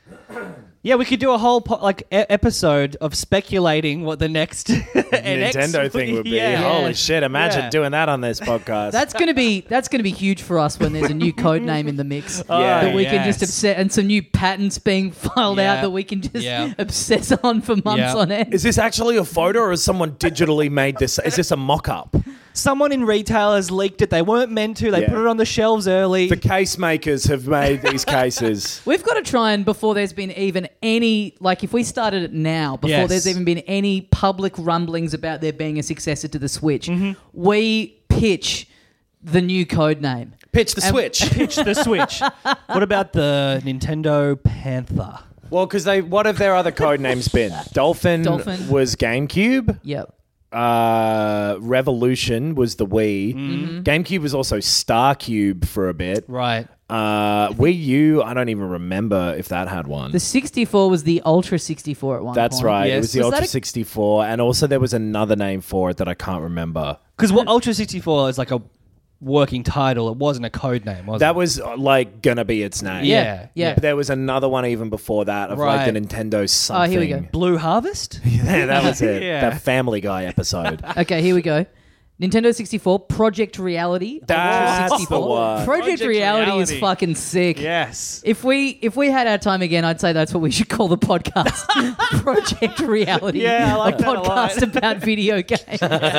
Yeah, we could do a whole po- like e- episode of speculating what the next N X Nintendo thing would be. Yeah. Holy shit! Imagine Yeah. doing that on this podcast. That's gonna be that's gonna be huge for us when there's a new code name in the mix Yeah. that we can just yes. obsess and some new patents being filed Yeah. out that we can just Yeah. obsess on for months Yeah. on end. Is this actually a photo, or has someone digitally made this? Is this a mock-up? Someone in retail has leaked it. They weren't meant to. They Yeah. put it on the shelves early. The case makers have made these cases. We've got to try and before there's been even any like if we started it now before Yes. there's even been any public rumblings about there being a successor to the Switch, Mm-hmm. we pitch the new code name. Pitch the And- Switch. Pitch the Switch. What about the Nintendo Panther? Well, because they, what have their other code names been? Dolphin, Dolphin. was GameCube. Yep. Uh, Revolution was the Wii. Mm-hmm. GameCube was also StarCube for a bit. Right. Uh, Wii U, I don't even remember if that had one. The sixty-four was the Ultra sixty-four at one That's point. right. It Yes. was the Was that Ultra a- sixty-four, and also there was another name for it that I can't remember. Because what Ultra sixty-four is like a working title. It wasn't a code name, was That it? was uh, like gonna be its name. Yeah. Yeah. But there was another one even before that of like Right. the Nintendo something. Oh, here we go. Blue Harvest? Yeah, that was it. Yeah. That Family Guy episode. Okay, here we go. Nintendo sixty-four, Project Reality. Ultra That's the sixty-four. one. Project, Project Reality, is Reality. fucking sick. Yes. If we if we had our time again, I'd say that's what we should call the podcast. Project Reality. Yeah, I like a that a lot. podcast about video games.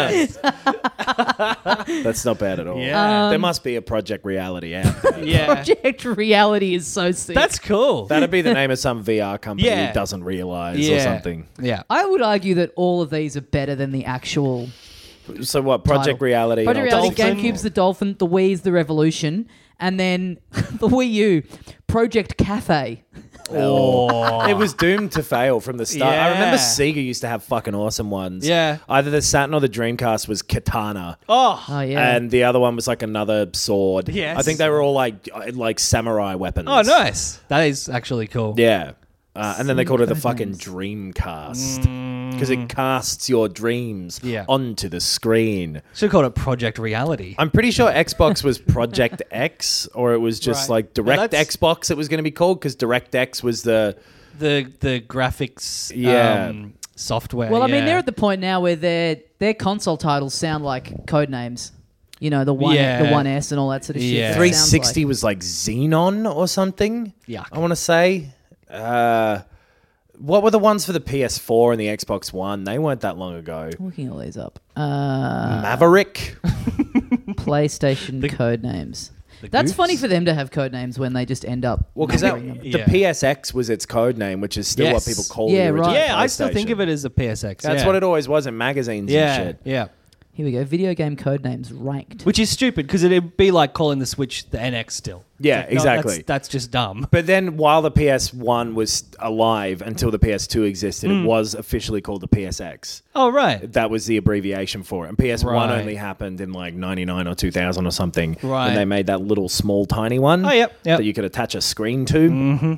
That's not bad at all. Yeah. there must be a Project Reality out there. Yeah. Project Reality is so sick. That's cool. That'd be the name of some V R company Yeah. who doesn't realize yeah. or something. Yeah. I would argue that all of these are better than the actual So what? Project title. Reality. Project and Reality, Dolphin. GameCube's the Dolphin, the Wii's the Revolution, and then the Wii U, Project Cafe. Oh. It was doomed to fail from the start. I remember Yeah. Sega used to have fucking awesome ones. Yeah. Either the Saturn or the Dreamcast was Katana. Oh. Oh yeah. And the other one was like another sword. Yes. I think they were all like uh, like samurai weapons. Oh, nice. That is actually cool. Yeah. Uh, and then they called it the code fucking names. Dreamcast. Because it casts your dreams Yeah. onto the screen. Should have called it Project Reality. I'm pretty sure Xbox was Project X, or it was just Right. like No, Direct that's- Xbox it was going to be called, because Direct X was the... The the graphics Yeah. um, software. Well, I mean, yeah. they're at the point now where their their console titles sound like code names. You know, the one, Yeah. the one S and all that sort of shit. Yeah. It three sounds sixty like- was like Xenon or something. Yuck. I want to say. Uh, what were the ones for the P S four and the Xbox One? They weren't that long ago. Looking all these up. Uh, Maverick. PlayStation code names. That's Goofs? funny for them to have code names when they just end up. Well, because numbering them. the Yeah. P S X was its code name, which is still what Yes. people call Yeah, the original right. Yeah, I still think PlayStation. of it as a P S X. That's yeah. what it always was in magazines Yeah, and shit. yeah. Here we go. Video game code names ranked. Which is stupid because it'd be like calling the Switch the N X still. Yeah, Like, no, exactly. That's, that's just dumb. But then, while the P S one was alive until the P S two existed, Hmm. it was officially called the P S X. Oh, right. That was the abbreviation for it. And P S one Right. only happened in like ninety-nine or two thousand or something. Right. And they made that little small tiny one Oh, yep, yep. that you could attach a screen to.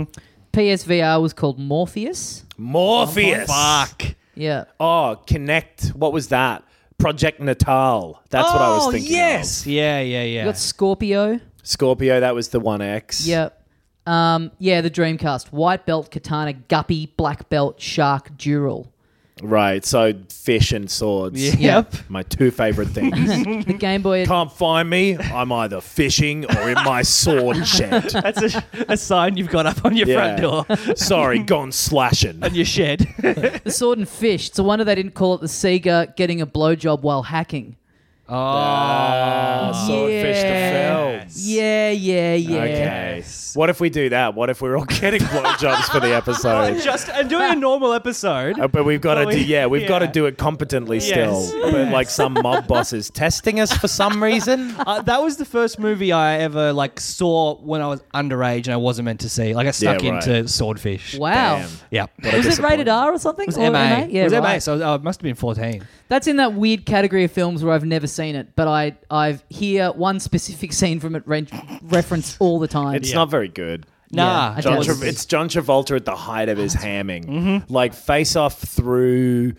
P S V R was called Morpheus. Morpheus. Fuck. Yeah. Oh, Connect. What was that? Project Natal. That's what I was Oh, thinking yes. of. Yeah, yeah, yeah. You got Scorpio. Scorpio, that was the one X. Yep. Um, yeah, the Dreamcast. White belt, katana, guppy, black belt, shark, dural. Right, so fish and swords. Yep. My two favorite things. The Game Boy. Can't find me. I'm either fishing or in my sword shed. That's a, a sign you've got up on your front door. Sorry, gone slashing. On your shed. The Sword and Fish. It's a wonder they didn't call it the Sega getting a blowjob while hacking. Oh. Ah, swordfish to Phil. Yeah, yeah, yeah. Okay. What if we do that? What if we're all getting blowjobs for the episode? Just and doing a normal episode. Uh, but we've got to Well, do, we- yeah, we've got to yeah. do it competently still. Yes. But like some mob boss is testing us for some reason. Uh, that was the first movie I ever like saw when I was underage and I wasn't meant to see. Like I snuck Yeah, right. into Swordfish. Wow. Damn. Yeah. What a Was it rated disappointment. R or something? It was Or M A. Yeah, it was right. M A, so uh, it must have been fourteen. That's in that weird category of films where I've never seen it, but I I hear one specific scene from it re- referenced all the time. It's not very good. Nah. I John don't- Tra- it's John Travolta at the height of his hamming. Mm-hmm. Like Face Off through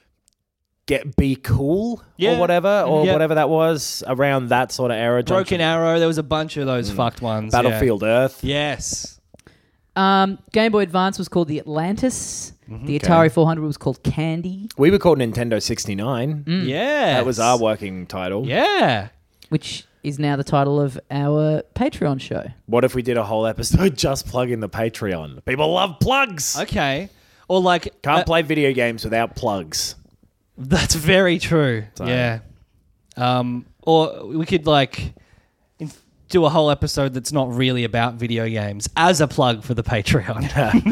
Get Be Cool Yeah. or whatever, or Yeah. whatever that was around that sort of era. John Broken Tra- Arrow. There was a bunch of those fucked ones. yeah. Battlefield Earth. Yes. Um, Game Boy Advance was called the Atlantis. Mm-hmm. The Atari four hundred was called Candy, We were called Nintendo sixty-nine. Yeah. That was our working title. Yeah. which is now the title of our Patreon show. What if we did a whole episode just plugging the Patreon? People love plugs. Okay. Or like Can't uh, play video games without plugs. That's very true. So- Yeah. Um, or we could like in- do a whole episode that's not really about video games as a plug for the Patreon.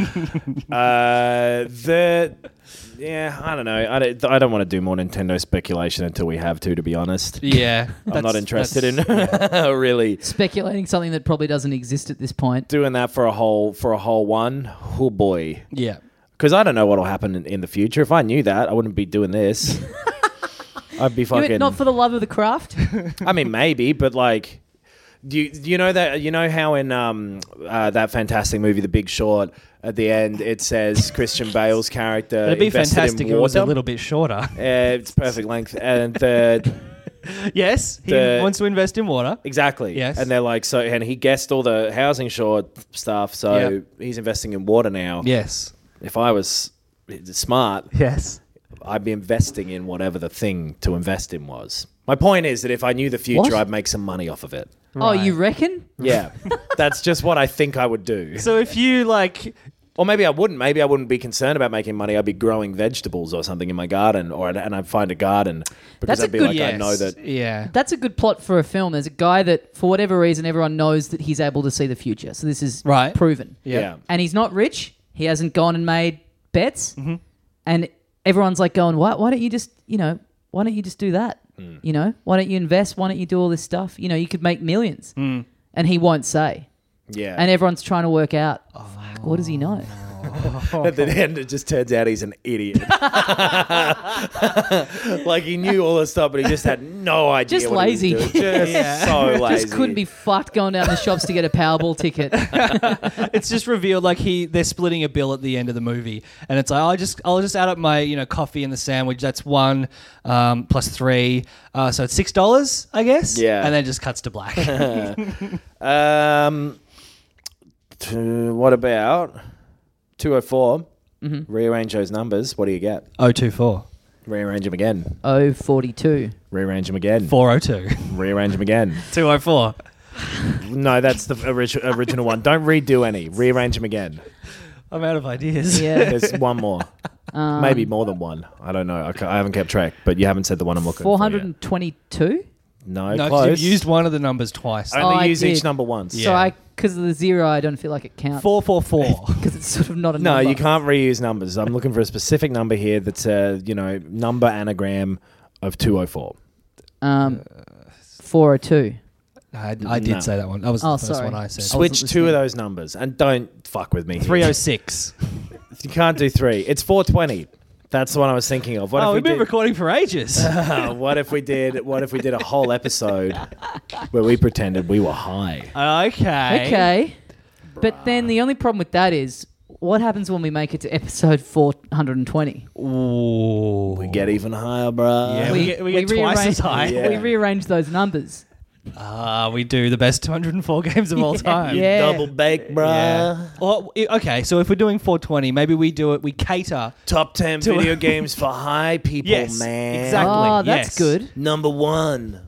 Uh, the yeah, I don't know. I don't, I don't want to do more Nintendo speculation until we have to. To be honest, yeah. I'm that's- not interested in that's- really Speculating something that probably doesn't exist at this point. doing that for a whole for a whole one. Oh boy, Yeah. because I don't know what will happen in, in the future. If I knew that, I wouldn't be doing this. I'd be You mean fucking. not for the love of the craft. I mean, maybe, but like, do you, do you know that you know how in um uh, that fantastic movie, The Big Short, at the end it says Christian Bale's character. It'd be invested fantastic in if it was a water. little bit shorter. Uh, it's perfect length, and the Yes, he The- wants to invest in water. exactly. Yes. And they're like, so, and he guessed all the housing short stuff, so Yep. he's investing in water now. Yes. If I was smart, Yes. I'd be investing in whatever the thing to invest in was. My point is that if I knew the future, What? I'd make some money off of it. Oh, you reckon? Yeah, that's just what I think I would do. So if you like, Or maybe I wouldn't. Maybe I wouldn't be concerned about making money. I'd be growing vegetables or something in my garden, or I'd, and I'd find a garden because That's a I'd be good- like, I know yes, that. yeah, That's a good plot for a film. There's a guy that, for whatever reason, everyone knows that he's able to see the future. So this is Right. proven. yeah, Yeah. And he's not rich. He hasn't gone and made bets. Mm-hmm. And everyone's like going, why, why don't you just, you know, why don't you just do that? Mm. You know, why don't you invest? Why don't you do all this stuff? You know, you could make millions. Mm. And he won't say. Yeah. And everyone's trying to work out, Oh. fuck, what does he know? At the end, it just turns out he's an idiot. Like he knew all this stuff, but he just had no idea. Just what he was lazy. doing. Just Yeah. so lazy. Just couldn't be fucked going down the shops to get a Powerball ticket. It's just revealed like he they're splitting a bill at the end of the movie, and it's like I'll just I'll just add up my you know coffee and the sandwich. That's one um, plus three, uh, so it's six dollars, I guess. Yeah. and then it just cuts to black. Um, to, what about two oh four? Mm-hmm. Rearrange those numbers. What do you get? oh two four. Rearrange them again. oh forty-two. Rearrange them again. four oh two. Rearrange them again. two oh four. No, that's the origi- original one. Don't redo any. Rearrange them again. I'm out of ideas. Yeah. There's one more. Um, Maybe more than one. I don't know. I, ca- I haven't kept track, but you haven't said the one I'm looking for four yet. twenty-two? No, No, 'cause close. you've used one of the numbers twice. Only Oh, I use each did. number once. Yeah. So I, because of the zero, I don't feel like it counts. four four four. Because it's sort of not a No, number. you can't reuse numbers. I'm looking for a specific number here that's a, you know, number anagram of two oh four. Um, four oh two. I, I did No. say that one. That was Oh, the first sorry. one I said. Switch wasn't two of listening. those numbers and don't fuck with me. here. three oh six. You can't do three. It's four twenty. That's the one I was thinking of. What Oh, if we we've been did, recording for ages. what if we did? What if we did a whole episode where we pretended we were high? okay. Okay. But then the only problem with that is, what happens when we make it to episode four hundred twenty? Ooh. We get even higher, bruh. Yeah, we, get, we get twice rearrange- as high. Yeah. We rearrange those numbers. Ah, we do the best two hundred four games of all time. Yeah. Double bake, bruh. Yeah. Well, i- okay, so if we're doing four twenty, maybe we do it, we cater. Top ten To- video games for high people, Yes, man. exactly. Oh, that's yes. good. Number one.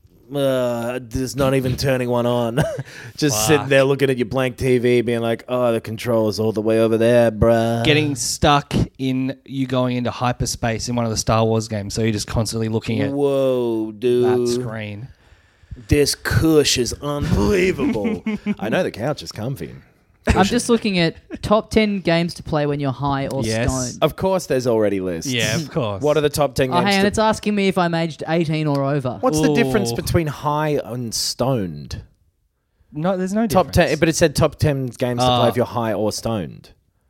Uh, there's not even turning one on. Just Fuck. sitting there looking at your blank T V, being like, "Oh, the controller's all the way over there, bruh." Getting stuck in you going into hyperspace in one of the Star Wars games, so you're just constantly looking at Whoa, dude! that screen. This cush is unbelievable. I know the couch is comfy. I'm just looking at top ten games to play when you're high or Yes. stoned. Of course, there's already lists. Yeah, of course. What are the top ten Oh, games? hey, and to- it's asking me if I'm aged eighteen or over. What's the difference Ooh. between high and stoned? No, there's no Top difference. ten, but it said top ten games to Ah. play if you're high or stoned.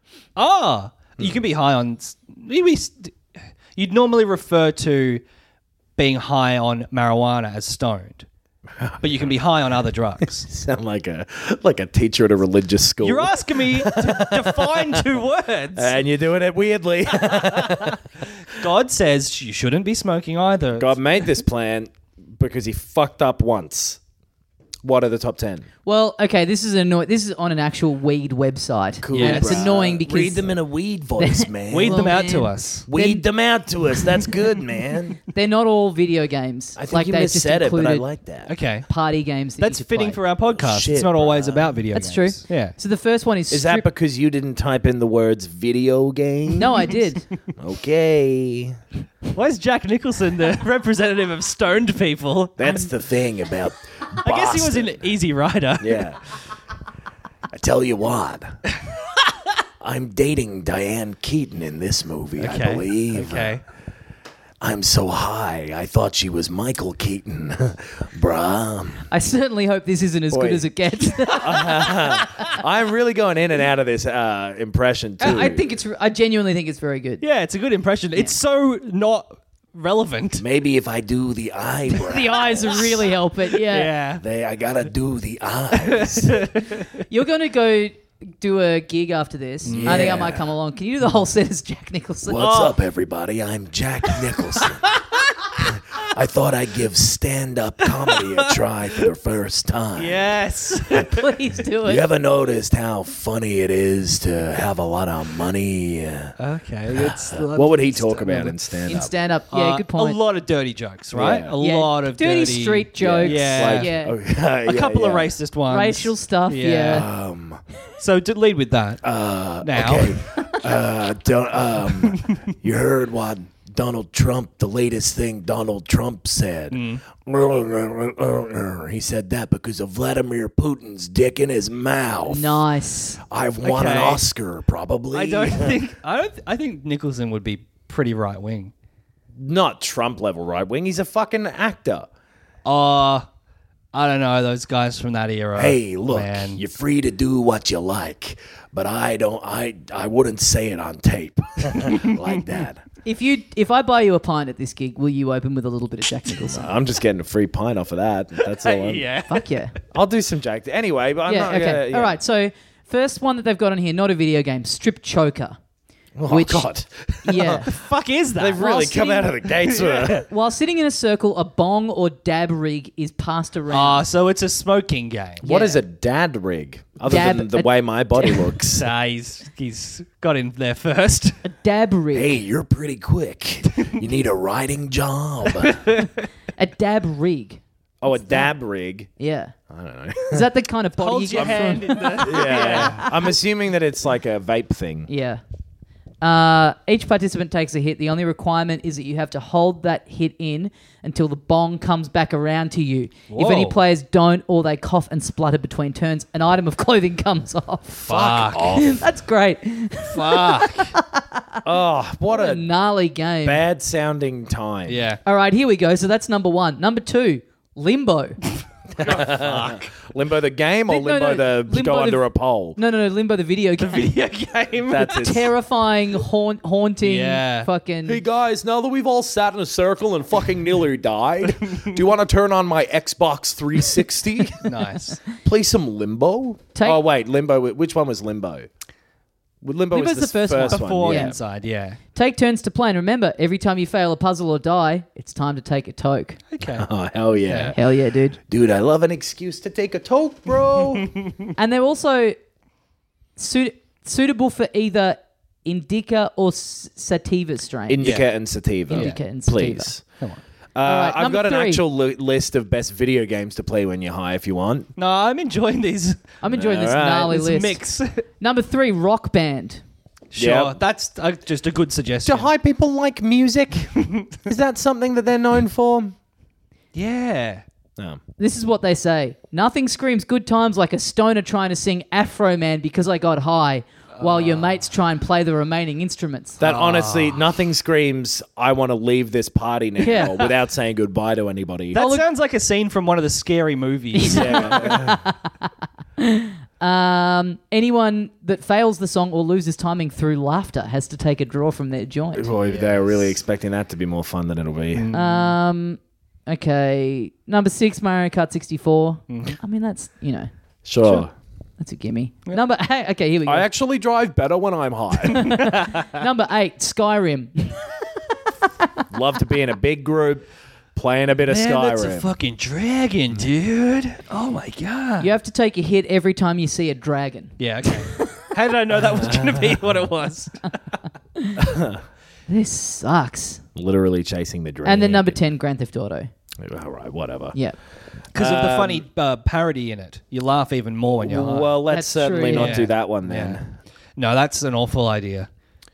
Ah, you can be high on. s- Maybe st- you'd normally refer to being high on marijuana as stoned, but you can be high on other drugs. Sound like a like a teacher at a religious school. You're asking me to define two words. and you're doing it weirdly. God says you shouldn't be smoking either. God made this plan because he fucked up once. What are the top ten? Well, okay, this is annoying. This is on an actual weed website. Cool, Yeah, And it's bruh. annoying because Read them in a weed voice, man. Weed Well, them out to man. us. Weed them out to us. That's good, man. they're not all video games. I think like you they've just missaid it, but I included like that. Okay. party games. That That's you could fitting play. for our podcast. Shit, it's not always bruh. about video That's games. true. Yeah. So the first one is. Is that strip- because you didn't type in the words video game? No, I did. Okay. Why is Jack Nicholson the representative of stoned people? That's the thing about I guess he was in Easy Rider. Yeah. I tell you what. I'm dating Diane Keaton in this movie, I Okay. believe. Okay. I'm so high, I thought she was Michael Keaton. Bruh. I certainly hope this isn't as Boy. good as it gets. I'm really going in and out of this uh, impression, too. I think it's. I genuinely think it's very good. Yeah, it's a good impression. It's so not relevant. Maybe if I do the eyebrow. The eyes really help it. Yeah. Yeah. They, I gotta do the eyes. You're gonna go do a gig after this. I think I Yeah. might come along. Can you do the whole set as Jack Nicholson? What's Oh. up, everybody? I'm Jack Nicholson. I thought I'd give stand-up comedy a try for the first time. Yes. Please do it. You ever noticed how funny it is to have a lot of money? Uh, Okay. It's, what would he talk about in in stand-up? stand up. Yeah, Uh, good point. A lot of dirty jokes, right? Yeah. A Yeah. lot of dirty, dirty, street jokes. Yeah. Like, yeah. okay, A yeah, couple of yeah. racist ones. Racial stuff. Yeah. Um, So to lead with that. uh, Now. okay. uh, don't, um, you heard what Donald Trump, the latest thing Donald Trump said. Mm. He said that because of Vladimir Putin's dick in his mouth. Nice. I've won an Okay. Oscar, probably. I don't think I don't I think Nicholson would be pretty right wing. Not Trump level right wing. He's a fucking actor. Uh I don't know, those guys from that era. Hey, look, man. you're free to do what you like, but I don't. I I wouldn't say it on tape like that. If you if I buy you a pint at this gig, will you open with a little bit of Jack Nicholson? I'm just getting a free pint off of that. That's all. I'm, yeah. Fuck yeah. I'll do some Jack anyway. But I'm yeah. not Okay. gonna. Yeah. All right. So first one that they've got on here, not a video game, Strip Choker. Oh, which, God. yeah. Fuck is that? They've really While come sitting- out of the gates with it. While sitting in a circle, a bong or dab rig is passed around. Ah, so it's a smoking game. What Yeah. is a dad rig? Other Dab- than the a- way my body looks. Ah, he's he's got in there first. A dab rig. Hey, you're pretty quick. You need a riding job. A dab rig. Oh, a dab rig. Yeah. I don't know. Is that the kind of body Hold you your get hand from? in the. Yeah. I'm assuming that it's like a vape thing. Yeah. Uh, each participant takes a hit. The only requirement is that you have to hold that hit in until the bong comes back around to you. If any Whoa. players don't or they cough and splutter between turns, an item of clothing comes off. Fuck That's great. Fuck. Oh, what A a gnarly game. bad sounding time. Yeah. All right, here we go. So that's number one. Number two, Limbo. Limbo the game or No, Limbo no, the Limbo go the- under a pole? No, no, no, Limbo the video game. Video game. That's it. Terrifying, haunt, haunting, Yeah. fucking. Hey guys, now that we've all sat in a circle and fucking nearly died, do you want to turn on my Xbox three sixty? Nice. Play some Limbo? Take- oh wait, Limbo. Which one was Limbo? Limbo Limbo's was the first one. Before Yeah. inside, yeah. Take turns to play, and remember, every time you fail a puzzle or die, it's time to take a toke. Okay. Oh hell yeah. Hell yeah, dude. Dude, I love an excuse to take a toke, bro. And they're also suit- suitable for either indica or s- sativa strain. Indica Yeah. and sativa. Indica and sativa. Please. Come on. Uh, right, I've number got an three. actual li- list of best video games to play when you're high if you want. No, I'm enjoying these. I'm enjoying this All right. gnarly This list. mix. Number three, Rock Band. Sure. Yep. That's uh, just a good suggestion. Do high people like music? Is that something that they're known for? Yeah. No. This is what they say. Nothing screams good times like a stoner trying to sing Afro Man because I got high, while your mates try and play the remaining instruments. That honestly, nothing screams, I want to leave this party now Yeah. without saying goodbye to anybody. That sounds like a scene from one of the scary movies. yeah. Um, anyone that fails the song or loses timing through laughter has to take a draw from their joint. Boy, they're really expecting that to be more fun than it'll be. Um, okay, number six, Mario Kart sixty-four. I mean, that's you know, Sure. that's a gimme. Number eight, okay, here we go. I actually drive better when I'm high. Number eight, Skyrim. Love to be in a big group, playing a bit of Man, that's a Skyrim. fucking dragon, dude. Oh my god. You have to take a hit every time you see a dragon. Yeah, okay. How did I know that was going to be what it was? This sucks. Literally chasing the dragon. And then number ten, Grand Theft Auto. All right, whatever. Yeah. Because of the Um, funny uh, parody in it. You laugh even more when you're high. Well, let's That's certainly true, not yeah. do that one then. Yeah. No, that's an awful idea.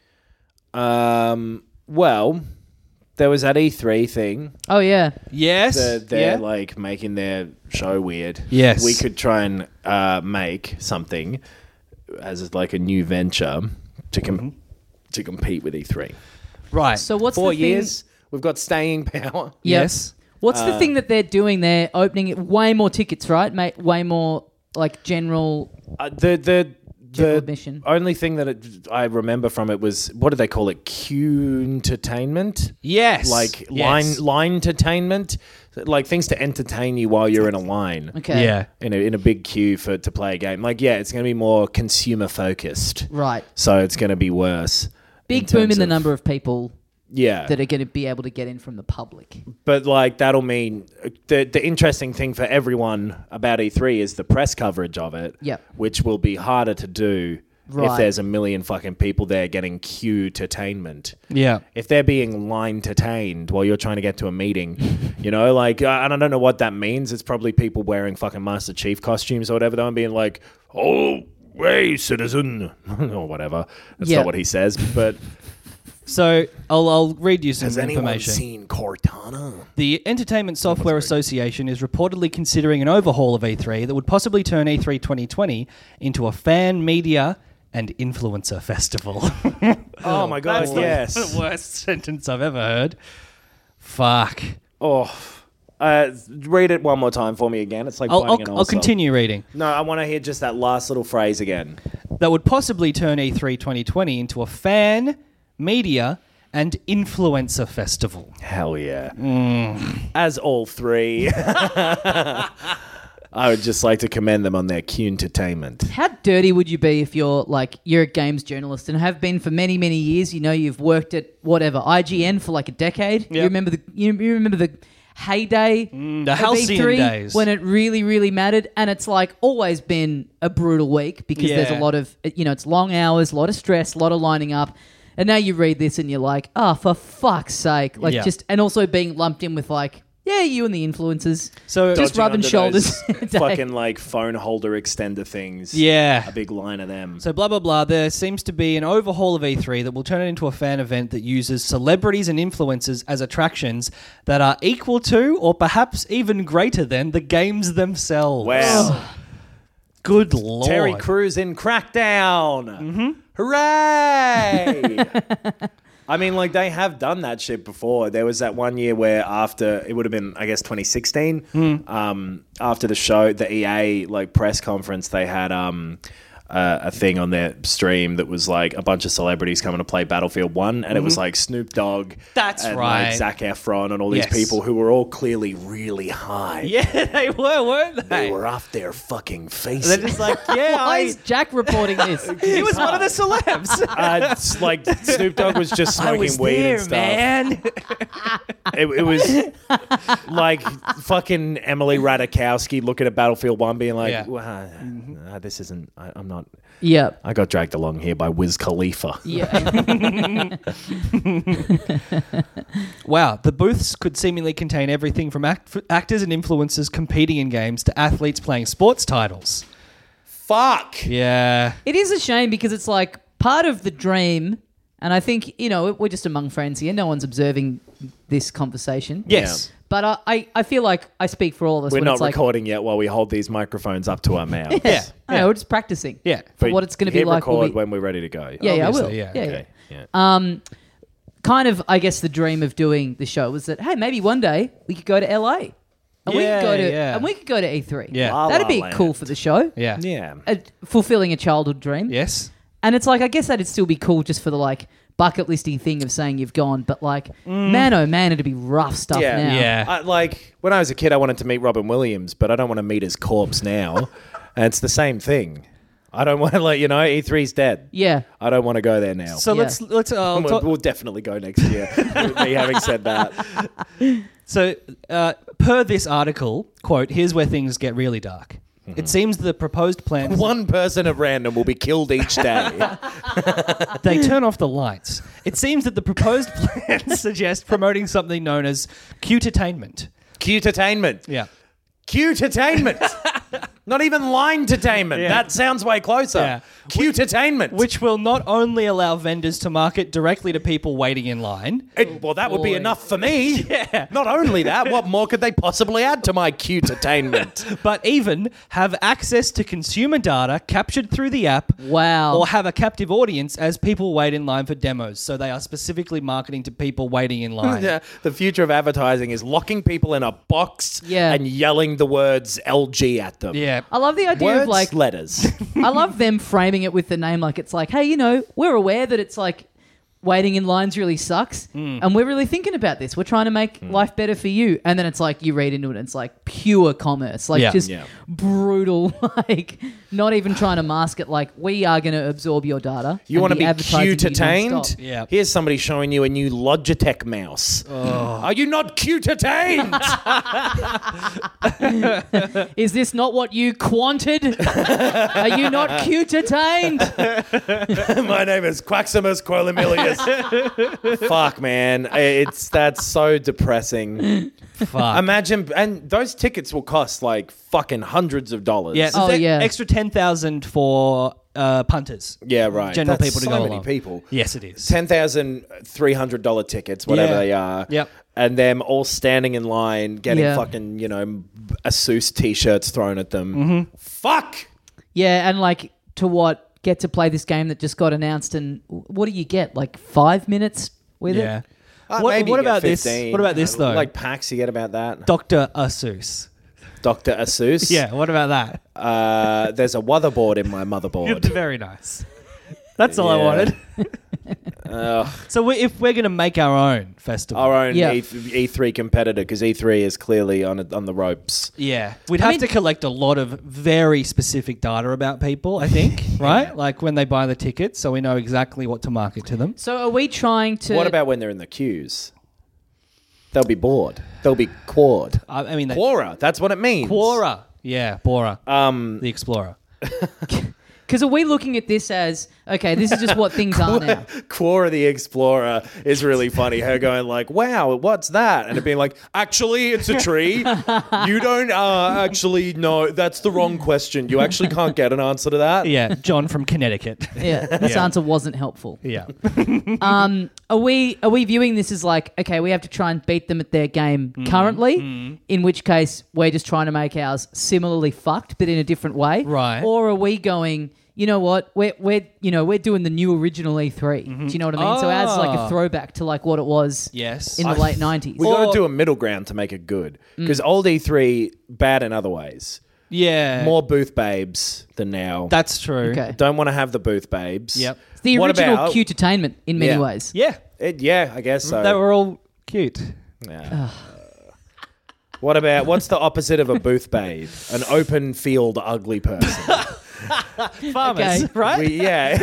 Um, well, there was that E three thing. Oh yeah. Yes. They're, they're yeah. like making their show weird. Yes. We could try and uh, make something as like a new venture to com- to compete with E three. right. So what's Four the thing? years. We've got staying power. Yep. Yes. What's Uh, the thing that they're doing? They're opening it way more tickets, right? Mate, way more like general. Uh, the the General the admission. only thing that it, I remember from it was what did they call it? Q entertainment. Yes. Like Yes. line line entertainment, like things to entertain you while you're in a line. Okay. Yeah. In a, in a big queue for to play a game. Like, yeah, it's going to be more consumer focused. Right. So it's going to be worse. Big boom terms in the of- number of people Yeah. that are going to be able to get in from the public. But like that'll mean the the interesting thing for everyone about E three is the press coverage of it. Yep. Which will be harder to do if Right. there's a million fucking people there getting queue entertainment. Yeah. If they're being line entertained while you're trying to get to a meeting, you know, like, uh, and I don't know what that means. It's probably people wearing fucking Master Chief costumes or whatever, though, and being like, oh, hey, citizen, or whatever. That's Yeah. not what he says, but So I'll, I'll read you some has anyone information. seen Cortana? The Entertainment Software Association is reportedly considering an overhaul of E three that would possibly turn E three twenty twenty into a fan, media, and influencer festival. Oh my god, That's the- yes. the worst sentence I've ever heard. Fuck. Oh, uh, read it one more time for me again. It's like I'll, biting an I'll, old I'll song. continue reading. No, I want to hear just that last little phrase again. That would possibly turn E three twenty twenty into a fan, media, and influencer festival. Hell yeah. As all three. I would just like to commend them on their entertainment. How dirty would you be if you're like you're a games journalist and have been for many many years? You know, you've worked at whatever I G N for like a decade. You Yep. remember the you, you remember the heyday, Mm, the of halcyon E three days. when it really really mattered, and it's like always been a brutal week because there's a Yeah. lot of you know it's long hours, a lot of stress, a lot of lining up. And now you read this and you're like, oh, for fuck's sake. Like Yeah. just, and also being lumped in with like, yeah, you and the influencers. So Just Dodging rubbing under shoulders. those fucking like phone holder extender things. Yeah. A big line of them. So blah, blah, blah. There seems to be an overhaul of E three that will turn it into a fan event that uses celebrities and influencers as attractions that are equal to or perhaps even greater than the games themselves. Wow. Good lord. Terry Crews in Crackdown. Mm-hmm. Hooray! I mean, like, they have done that shit before. There was that one year where after, it would have been, I guess, twenty sixteen, Mm. um, after the show, the E A, like, press conference, they had um, uh, a thing on their stream that was, like, a bunch of celebrities coming to play Battlefield one, and it was, like, Snoop Dogg. Mm-hmm. That's and, right. like, Zac Efron and all these Yes. people who were all clearly really high. Yeah, they were, weren't they? They were off their fucking faces. They're just like, yeah, Why I... is Jack reporting this? He was one of the celebs. Uh, it's like Snoop Dogg was just I smoking was weed there, and stuff. man. It, it was like fucking Emily Ratajkowski looking at Battlefield One, being like, Yeah. well, uh, uh, "This isn't. I, I'm not. Yeah. I got dragged along here by Wiz Khalifa." Yeah. Wow, the booths could seemingly contain everything from act- actors and influencers competing in games to athletes playing sports titles. Fuck. Yeah. It is a shame because it's like part of the dream, and I think, you know, we're just among friends here. No one's observing this conversation. Yes. But I, I, I feel like I speak for all of us We're when not it's like, recording yet while we hold these microphones up to our mouths. Yeah. I know, we're just practicing. Yeah. For But what it's going to be hit like. record We'll be, when we're ready to go. yeah, yeah, I will. Obviously, yeah. Yeah, Okay. yeah. Yeah. Um, kind of, I guess the dream of doing the show was that, hey, maybe one day we could go to L A. And we Yeah, could go to yeah. and we could go to E three. Yeah. La That'd La be Land. cool for the show. Yeah. Yeah. Uh, fulfilling a childhood dream. Yes. And it's like, I guess that'd still be cool just for the like bucket listy thing of saying you've gone, but like, man, oh man, it'd be rough stuff Yeah. now. Yeah. I, like when I was a kid, I wanted to meet Robin Williams, but I don't want to meet his corpse now. And it's the same thing. I don't want to let you know E three's dead. Yeah. I don't want to go there now. So Yeah. let's let's uh, we'll, talk- we'll definitely go next year. With me having said that, So, uh, per this article, quote, here's where things get really dark. It seems the proposed plan... one person at random will be killed each day. They turn off the lights. It seems that the proposed plan suggests promoting something known as cute-attainment. Cute-attainment. Yeah. Cute-attainment. Not even line-attainment. Yeah. That sounds way closer. Yeah. Cute-attainment. Which will not only allow vendors to market directly to people waiting in line, It- well, that would be Boy. enough for me. Yeah. Not only that, what more could they possibly add to my cute-attainment? but even have access to consumer data captured through the app. Wow. Or have a captive audience as people wait in line for demos. So they are specifically marketing to people waiting in line. Yeah, the future of advertising is locking people in a box Yeah. and yelling the words L G at them. Yeah. I love the idea Words, of like, letters. I love them framing it with the name like it's like, hey, you know, we're aware that it's like waiting in lines really sucks, and we're really thinking about this. We're trying to make life better for you, and then it's like you read into it, and it's like pure commerce, like Yeah. just Yeah. brutal, like not even trying to mask it. Like we are going to absorb your data. You and want to be advertising you cute-attained? non-stop. Yeah. Here's somebody showing you a new Logitech mouse. Are you not cute-attained? Is this not what you quanted? Are you not cute-attained? My name is Quaximus Quolimilius. Fuck, man. It's that's so depressing. Fuck. Imagine, and those tickets will cost like fucking hundreds of dollars. Yeah, Oh, the yeah. extra ten thousand for uh, punters. Yeah, right. General That's people to so go many along. people. Yes, it is. ten thousand three hundred dollars tickets, whatever Yeah. they are. Yep. And them all standing in line, getting Yeah. fucking, you know, Asus t-shirts thrown at them. Mm-hmm. Fuck! Yeah, and like to what? Get to play this game that just got announced, and what do you get? Like five minutes with Yeah. it? Uh, What- maybe what you get about this- fifteen. what about this, though? Like PAX, you get about that. Doctor Asus. Doctor Asus. Yeah, what about that? Uh, there's a motherboard in my motherboard. Very nice. That's all I Yeah. wanted. Ugh. So we, if we're going to make our own festival, Our own Yeah. E three competitor, because E three is clearly on on the ropes. yeah, we'd I have mean- to collect a lot of very specific data about people, I think, right? Like when they buy the tickets, so we know exactly what to market to them. So are we trying to? What about when they're in the queues? They'll be bored. They'll be quored. I, I mean, they- Quora, that's what it means. Quora. Yeah, Bora. Um, the Explorer. Because are we looking at this as okay? This is just what things are now. Quora the Explorer is really funny. Her going like, "Wow, what's that?" And it being like, "Actually, it's a tree. You don't uh, actually know. That's the wrong question. You actually can't get an answer to that." Yeah, John from Connecticut. Yeah, this Yeah. answer wasn't helpful. Yeah. Um, are we are we viewing this as like okay? We have to try and beat them at their game currently. In which case, we're just trying to make ours similarly fucked, but in a different way. Right. Or are we going? You know what? We're we're you know we're doing the new original E three. Do you know what I mean? So it adds like a Ah. throwback to like what it was. Yes. In the late nineties. We got Or- to do a middle ground to make it good because old E three bad in other ways. Yeah. More booth babes than now. That's true. Okay. Don't want to have the booth babes. Yep. It's the What original about- cute-tainment in many Yeah. ways. Yeah. It, yeah, I guess so. They were all cute. Yeah. What about what's the opposite of a booth babe? An open field ugly person. Farmers, Okay. right? We,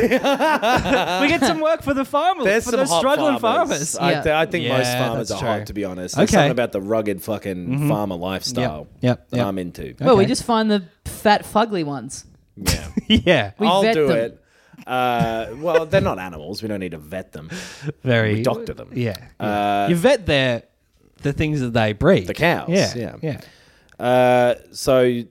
yeah. we get some work for the farmers, There's for some those hot struggling farmers. farmers. I, Yeah. th- I think most Yeah, farmers are that's hot, true. to be honest. There's Okay. something about the rugged fucking farmer lifestyle Yep, that yep. I'm into. Well, we Okay. just find the fat, fugly ones. Yeah. Yeah. We I'll vet do them. it. Uh, well, they're not animals. We don't need to vet them. Very. We doctor them. Yeah. Uh, you vet their the things that they breed. The cows. Yeah. Yeah. Yeah. Uh, so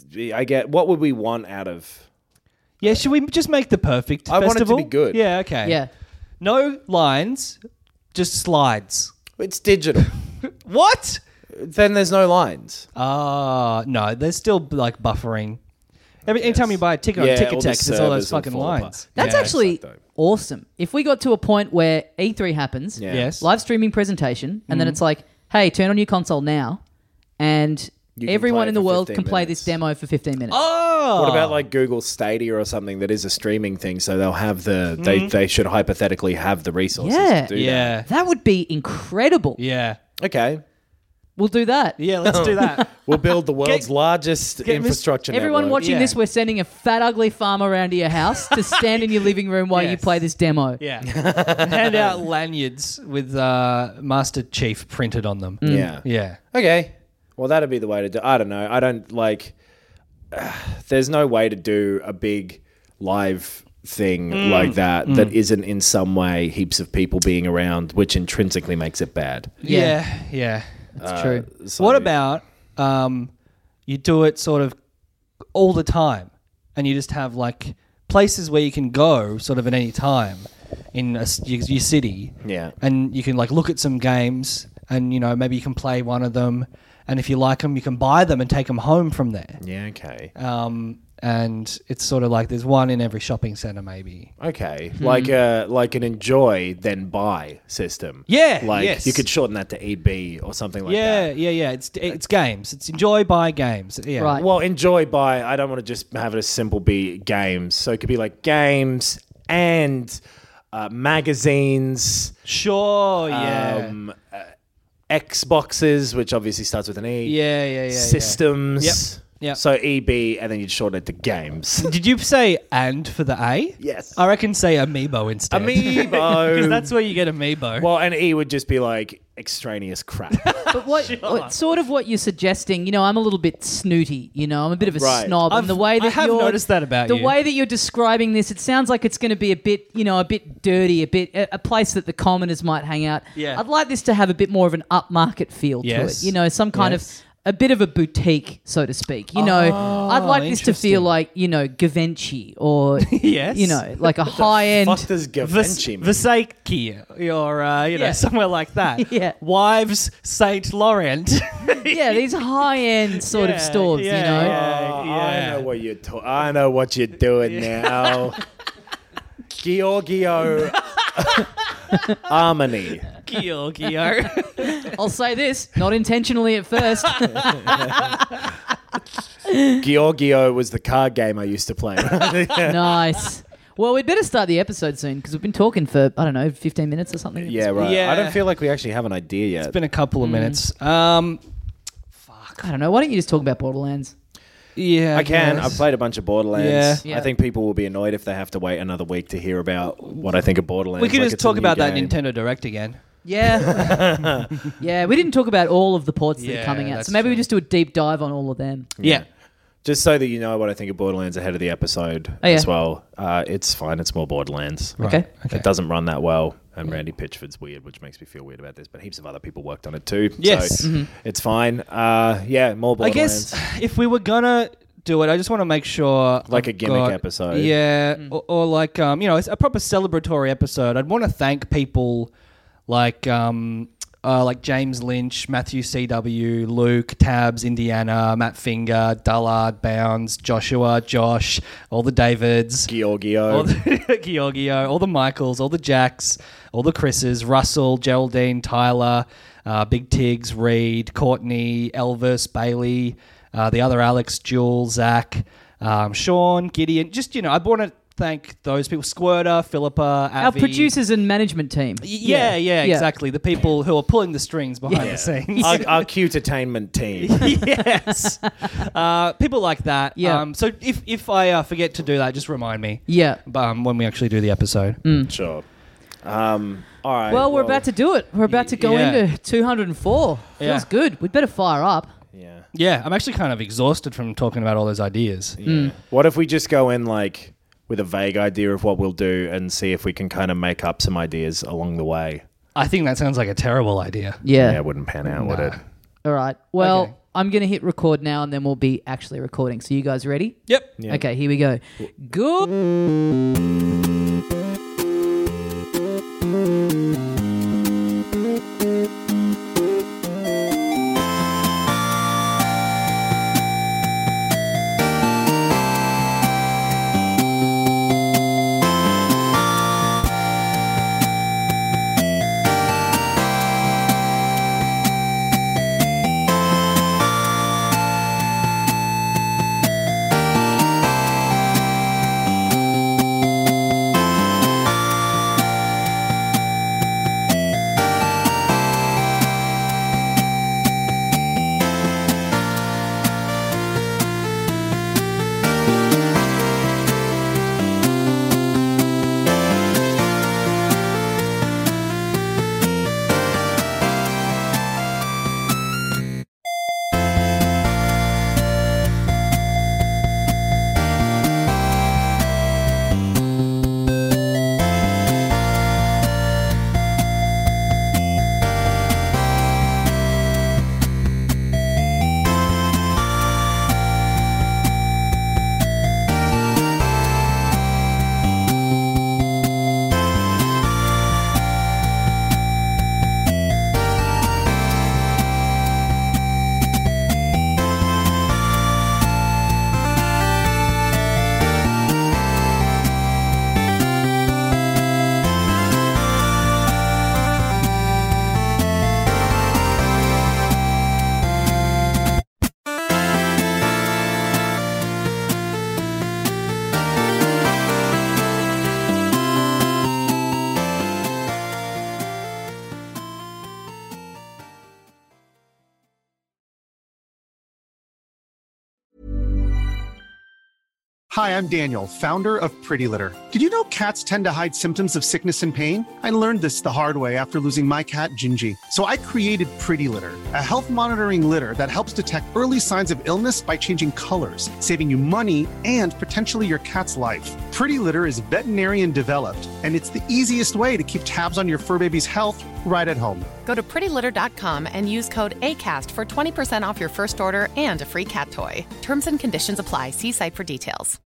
I get, what would we want out of... Yeah, should we just make the perfect I want it to festival? be good. Yeah, okay. Yeah. No lines, just slides. It's digital. What? Then there's no lines. Ah, no, there's still like buffering. Every anytime you buy a ticket Yeah, on Ticket all the Tech, there's all those servers will fucking fall lines. apart. That's Yeah, actually it's like that. awesome. If we got to a point where E three happens, Yeah. Yes. live streaming presentation, and then it's like, hey, turn on your console now, and You can everyone play in it the for world fifteen can play minutes. this demo for fifteen minutes. Oh, What about like Google Stadia or something that is a streaming thing? So they'll have the they they should hypothetically have the resources Yeah. to do Yeah, That would be incredible. yeah, that. Okay, We'll do that. yeah. Let's do that. we'll build the world's Get- largest get Miss- infrastructure. Everyone network. watching Yeah. this, we're sending a fat, ugly farm around to your house to stand in your living room while you Yes. play this demo. Yeah, hand out lanyards with uh, Master Chief printed on them. Yeah. Yeah. Okay. Well, that'd be the way to do. I don't know. I don't like. Uh, there's no way to do a big live thing Mm. like that that isn't in some way heaps of people being around, which intrinsically makes it bad. Yeah. Yeah, yeah. That's true. So- What about um, you do it sort of all the time, and you just have like places where you can go sort of at any time in a, s- your, your city, Yeah. and you can like look at some games, and you know maybe you can play one of them, and if you like them, you can buy them and take them home from there. Yeah. Okay. Um, and it's sort of like there's one in every shopping center, maybe. Okay, Hmm. like a like an enjoy then buy system. Yeah, like yes. you could shorten that to E B or something like yeah, that. yeah, yeah. It's it's games. It's enjoy buy games. Yeah. Right. Well, enjoy buy. I don't want to just have it as simple be games. So it could be like games and uh, magazines. Sure. Yeah. Um, uh, Xboxes, which obviously starts with an E. yeah. Yeah. Yeah. yeah. Systems. Yep, yep. So E B, and then you'd shorten it to games. Did you say and for the A? Yes. I reckon say amiibo instead. Amiibo. Because that's where you get amiibo. Well, and E would just be like extraneous crap. But what, what sort of what you're suggesting, you know, I'm a little bit snooty, you know, I'm a bit of a Right. snob. I've- and the way that I have you're, noticed that about the you. way that you're describing this, it sounds like it's going to be a bit, you know, a bit dirty, a bit a, a place that the commoners might hang out. Yeah. I'd like this to have a bit more of an upmarket feel Yes. to it, you know, some kind Yes. of a bit of a boutique, so to speak. You know, Oh, I'd like this to feel interesting. like, you know, Givenchy or, Yes. you know, like a high end. Fuck does Givenchy mean? Versace or uh, you know Yeah. somewhere like that. Yeah. Wives Saint Laurent. Yeah, these high end sort Yeah, of stores, yeah, you know. yeah. Oh, I know what you're. To- I know what you're doing now. Giorgio Armani. Giorgio. I'll say this, not intentionally at first. Giorgio was the card game I used to play. Nice. Well, we'd better start the episode soon because we've been talking for, I don't know, fifteen minutes or something. Yeah, right. Yeah. I don't feel like we actually have an idea yet. It's been a couple of minutes. Um, I don't know. Why don't you just talk about Borderlands? yeah, I can. guess. I've played a bunch of Borderlands. Yeah. I think people will be annoyed if they have to wait another week to hear about what I think of Borderlands. We could Like, just it's a talk new about that game. Nintendo Direct again. Yeah. yeah, we didn't talk about all of the ports that Yeah, are coming out. that's So maybe we true. just do a deep dive on all of them. Yeah. Just so that you know what I think of Borderlands ahead of the episode Oh, yeah. as well. Uh, it's fine. It's more Borderlands. Okay. It doesn't run that well, and Randy Pitchford's weird, which makes me feel weird about this. But heaps of other people worked on it too. Yes. so it's fine. Uh, yeah, more I Borderlands. guess if we were gonna do it, I just want to make sure, Like a I've gimmick got- episode. yeah, or, or like um, you know, it's a proper celebratory episode. I'd want to thank people like um, uh, like James Lynch, Matthew C W, Luke, Tabs, Indiana, Matt Finger, Dullard, Bounds, Joshua, Josh, all the Davids. Giorgio. All the Giorgio, all the Michaels, all the Jacks, all the Chris's, Russell, Geraldine, Tyler, uh, Big Tiggs, Reed, Courtney, Elvis, Bailey, uh, the other Alex, Jules, Zach, um, Sean, Gideon. Just, you know, I want to thank those people. Squirter, Philippa, Our Avi. producers and management team. Y- Yeah, yeah, Yeah. exactly. The people who are pulling the strings behind Yeah. the scenes. our, our cute-attainment team. yes. Uh, people like that. Yeah. Um, so if, if I uh, forget to do that, just remind me. Yeah. Um, when we actually do the episode. Sure. Um, all right. Well, we're about to do it. We're about to go Yeah. into two hundred four. Feels Yeah. good. We'd better fire up. Yeah. Yeah, I'm actually kind of exhausted from talking about all those ideas. Yeah. What if we just go in like with a vague idea of what we'll do and see if we can kind of make up some ideas along the way? I think that sounds like a terrible idea. Yeah. Yeah, it wouldn't pan out, would it? All right. Well, Okay. I'm going to hit record now and then we'll be actually recording. So you guys ready? Yep. Yeah. Okay, here we go. Good. Hi, I'm Daniel, founder of Pretty Litter. Did you know cats tend to hide symptoms of sickness and pain? I learned this the hard way after losing my cat, Gingy. So I created Pretty Litter, a health monitoring litter that helps detect early signs of illness by changing colors, saving you money and potentially your cat's life. Pretty Litter is veterinarian developed, and it's the easiest way to keep tabs on your fur baby's health right at home. Go to pretty litter dot com and use code ACAST for twenty percent off your first order and a free cat toy. Terms and conditions apply. See site for details.